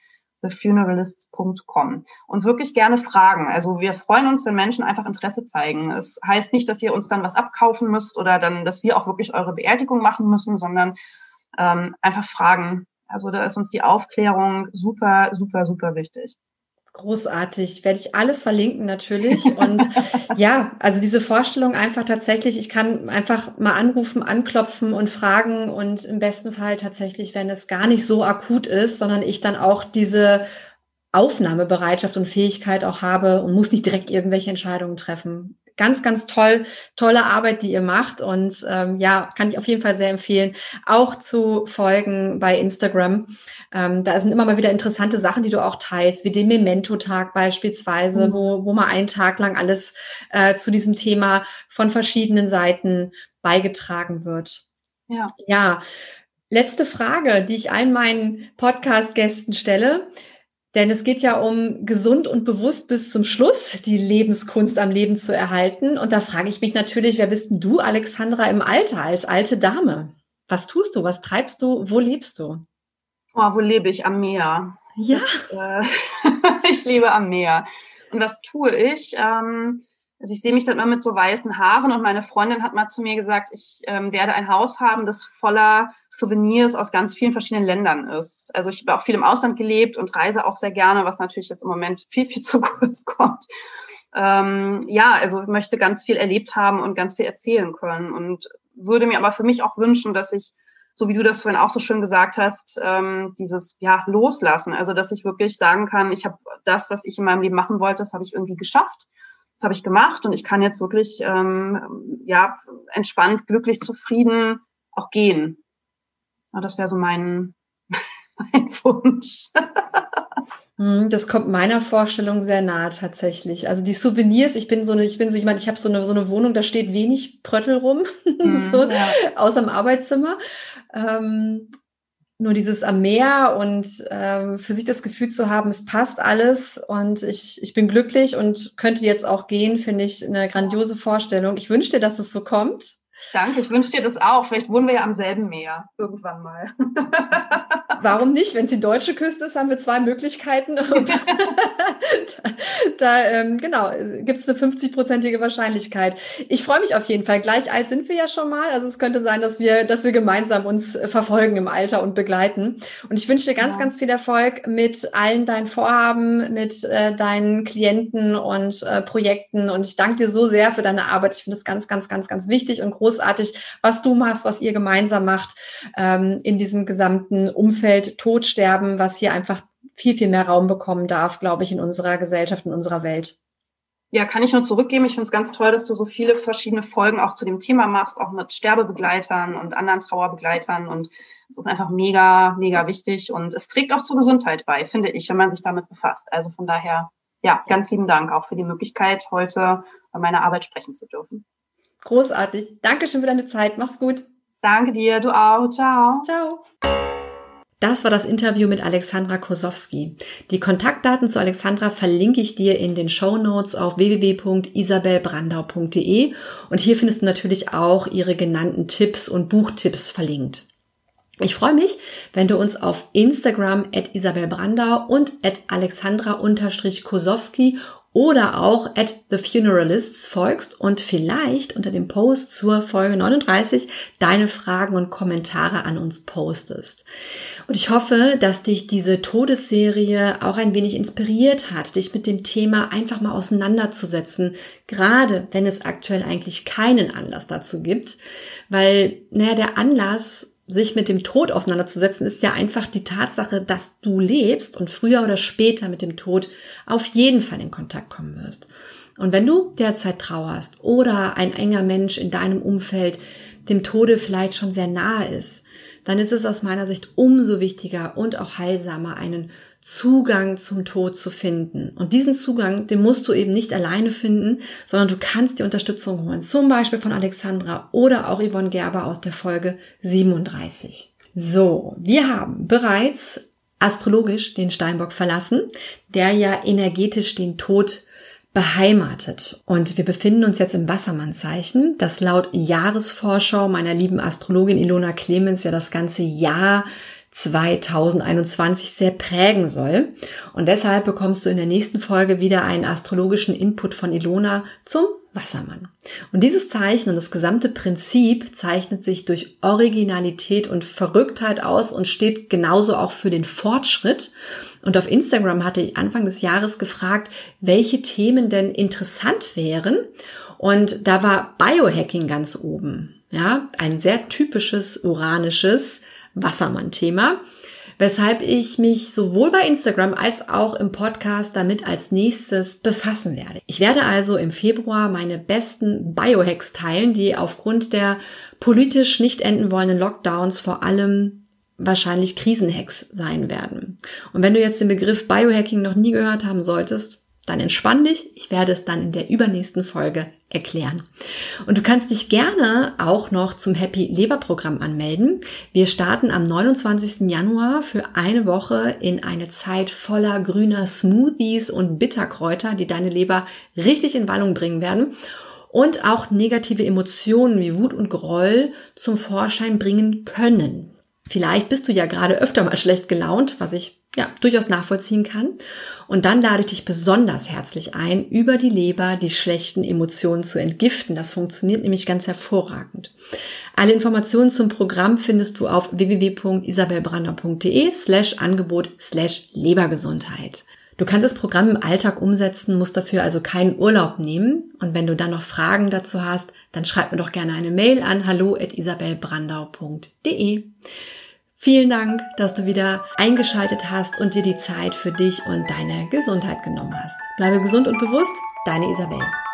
thefuneralists.com und wirklich gerne fragen. Also wir freuen uns, wenn Menschen einfach Interesse zeigen. Es heißt nicht, dass ihr uns dann was abkaufen müsst oder dann, dass wir auch wirklich eure Beerdigung machen müssen, sondern einfach fragen. Also da ist uns die Aufklärung super, super, super wichtig. Großartig, werde ich alles verlinken natürlich. Und ja, also diese Vorstellung einfach tatsächlich, ich kann einfach mal anrufen, anklopfen und fragen und im besten Fall tatsächlich, wenn es gar nicht so akut ist, sondern ich dann auch diese Aufnahmebereitschaft und Fähigkeit auch habe und muss nicht direkt irgendwelche Entscheidungen treffen. Ganz, ganz tolle Arbeit, die ihr macht und kann ich auf jeden Fall sehr empfehlen, auch zu folgen bei Instagram. Da sind immer mal wieder interessante Sachen, die du auch teilst, wie den Memento-Tag beispielsweise, wo mal einen Tag lang alles zu diesem Thema von verschiedenen Seiten beigetragen wird. Ja, letzte Frage, die ich allen meinen Podcast-Gästen stelle. Denn es geht ja um gesund und bewusst bis zum Schluss die Lebenskunst am Leben zu erhalten. Und da frage ich mich natürlich, wer bist denn du, Alexandra, im Alter, als alte Dame? Was tust du? Was treibst du? Wo lebst du? Oh, wo lebe ich? Am Meer. Ja. Ich lebe am Meer. Und was tue ich? Also ich sehe mich dann immer mit so weißen Haaren und meine Freundin hat mal zu mir gesagt, ich werde ein Haus haben, das voller Souvenirs aus ganz vielen verschiedenen Ländern ist. Also ich habe auch viel im Ausland gelebt und reise auch sehr gerne, was natürlich jetzt im Moment viel, viel zu kurz kommt. Also ich möchte ganz viel erlebt haben und ganz viel erzählen können und würde mir aber für mich auch wünschen, dass ich, so wie du das vorhin auch so schön gesagt hast, dieses Loslassen, also dass ich wirklich sagen kann, ich habe das, was ich in meinem Leben machen wollte, das habe ich irgendwie geschafft. Das habe ich gemacht und ich kann jetzt wirklich entspannt, glücklich, zufrieden auch gehen. Ja, das wäre so mein Wunsch. Das kommt meiner Vorstellung sehr nahe tatsächlich. Also die Souvenirs, ich bin so jemand, ich habe so eine Wohnung, da steht wenig Pröttel rum, außer im Arbeitszimmer. Nur dieses am Meer und für sich das Gefühl zu haben, es passt alles und ich bin glücklich und könnte jetzt auch gehen, finde ich eine grandiose Vorstellung. Ich wünsche dir, dass es so kommt. Danke, ich wünsche dir das auch. Vielleicht wohnen wir ja am selben Meer irgendwann mal. Warum nicht? Wenn es die deutsche Küste ist, haben wir 2 Möglichkeiten. Gibt es eine 50-prozentige Wahrscheinlichkeit. Ich freue mich auf jeden Fall. Gleich alt sind wir ja schon mal. Also es könnte sein, dass wir gemeinsam uns verfolgen im Alter und begleiten. Und ich wünsche dir ganz, ganz viel Erfolg mit allen deinen Vorhaben, mit deinen Klienten und Projekten. Und ich danke dir so sehr für deine Arbeit. Ich finde es ganz, ganz, ganz, ganz wichtig und großartig, was du machst, was ihr gemeinsam macht in diesem gesamten Umfeld Tod, Sterben, was hier einfach viel, viel mehr Raum bekommen darf, glaube ich, in unserer Gesellschaft, in unserer Welt. Ja, kann ich nur zurückgeben. Ich finde es ganz toll, dass du so viele verschiedene Folgen auch zu dem Thema machst, auch mit Sterbebegleitern und anderen Trauerbegleitern. Und es ist einfach mega, mega wichtig. Und es trägt auch zur Gesundheit bei, finde ich, wenn man sich damit befasst. Also von daher, ganz lieben Dank auch für die Möglichkeit, heute bei meiner Arbeit sprechen zu dürfen. Großartig. Dankeschön für deine Zeit. Mach's gut. Danke dir. Du auch. Ciao. Ciao. Das war das Interview mit Alexandra Kosowski. Die Kontaktdaten zu Alexandra verlinke ich dir in den Shownotes auf www.isabelbrandau.de und hier findest du natürlich auch ihre genannten Tipps und Buchtipps verlinkt. Ich freue mich, wenn du uns auf Instagram @isabelbrandau und @alexandra_kosowski oder auch @thefuneralists folgst und vielleicht unter dem Post zur Folge 39 deine Fragen und Kommentare an uns postest. Und ich hoffe, dass dich diese Todesserie auch ein wenig inspiriert hat, dich mit dem Thema einfach mal auseinanderzusetzen, gerade wenn es aktuell eigentlich keinen Anlass dazu gibt, weil, der Anlass, sich mit dem Tod auseinanderzusetzen, ist ja einfach die Tatsache, dass du lebst und früher oder später mit dem Tod auf jeden Fall in Kontakt kommen wirst. Und wenn du derzeit trauerst oder ein enger Mensch in deinem Umfeld dem Tode vielleicht schon sehr nahe ist, dann ist es aus meiner Sicht umso wichtiger und auch heilsamer, einen Zugang zum Tod zu finden. Und diesen Zugang, den musst du eben nicht alleine finden, sondern du kannst dir Unterstützung holen. Zum Beispiel von Alexandra oder auch Yvonne Gerber aus der Folge 37. So, wir haben bereits astrologisch den Steinbock verlassen, der ja energetisch den Tod beheimatet. Und wir befinden uns jetzt im Wassermannzeichen, das laut Jahresvorschau meiner lieben Astrologin Ilona Clemens ja das ganze Jahr 2021 sehr prägen soll. Und deshalb bekommst du in der nächsten Folge wieder einen astrologischen Input von Ilona zum Wassermann. Und dieses Zeichen und das gesamte Prinzip zeichnet sich durch Originalität und Verrücktheit aus und steht genauso auch für den Fortschritt. Und auf Instagram hatte ich Anfang des Jahres gefragt, welche Themen denn interessant wären. Und da war Biohacking ganz oben. Ja, ein sehr typisches uranisches Wassermann-Thema, weshalb ich mich sowohl bei Instagram als auch im Podcast damit als nächstes befassen werde. Ich werde also im Februar meine besten Biohacks teilen, die aufgrund der politisch nicht enden wollenden Lockdowns vor allem wahrscheinlich Krisenhacks sein werden. Und wenn du jetzt den Begriff Biohacking noch nie gehört haben solltest, dann entspann dich. Ich werde es dann in der übernächsten Folge erklären. Und du kannst dich gerne auch noch zum Happy Leber Programm anmelden. Wir starten am 29. Januar für eine Woche in eine Zeit voller grüner Smoothies und Bitterkräuter, die deine Leber richtig in Wallung bringen werden und auch negative Emotionen wie Wut und Groll zum Vorschein bringen können. Vielleicht bist du ja gerade öfter mal schlecht gelaunt, was ich durchaus nachvollziehen kann. Und dann lade ich dich besonders herzlich ein, über die Leber die schlechten Emotionen zu entgiften. Das funktioniert nämlich ganz hervorragend. Alle Informationen zum Programm findest du auf www.isabelbrandau.de/Angebot/Lebergesundheit. Du kannst das Programm im Alltag umsetzen, musst dafür also keinen Urlaub nehmen. Und wenn du dann noch Fragen dazu hast, dann schreib mir doch gerne eine Mail an hallo@isabelbrandau.de. Vielen Dank, dass du wieder eingeschaltet hast und dir die Zeit für dich und deine Gesundheit genommen hast. Bleibe gesund und bewusst, deine Isabel.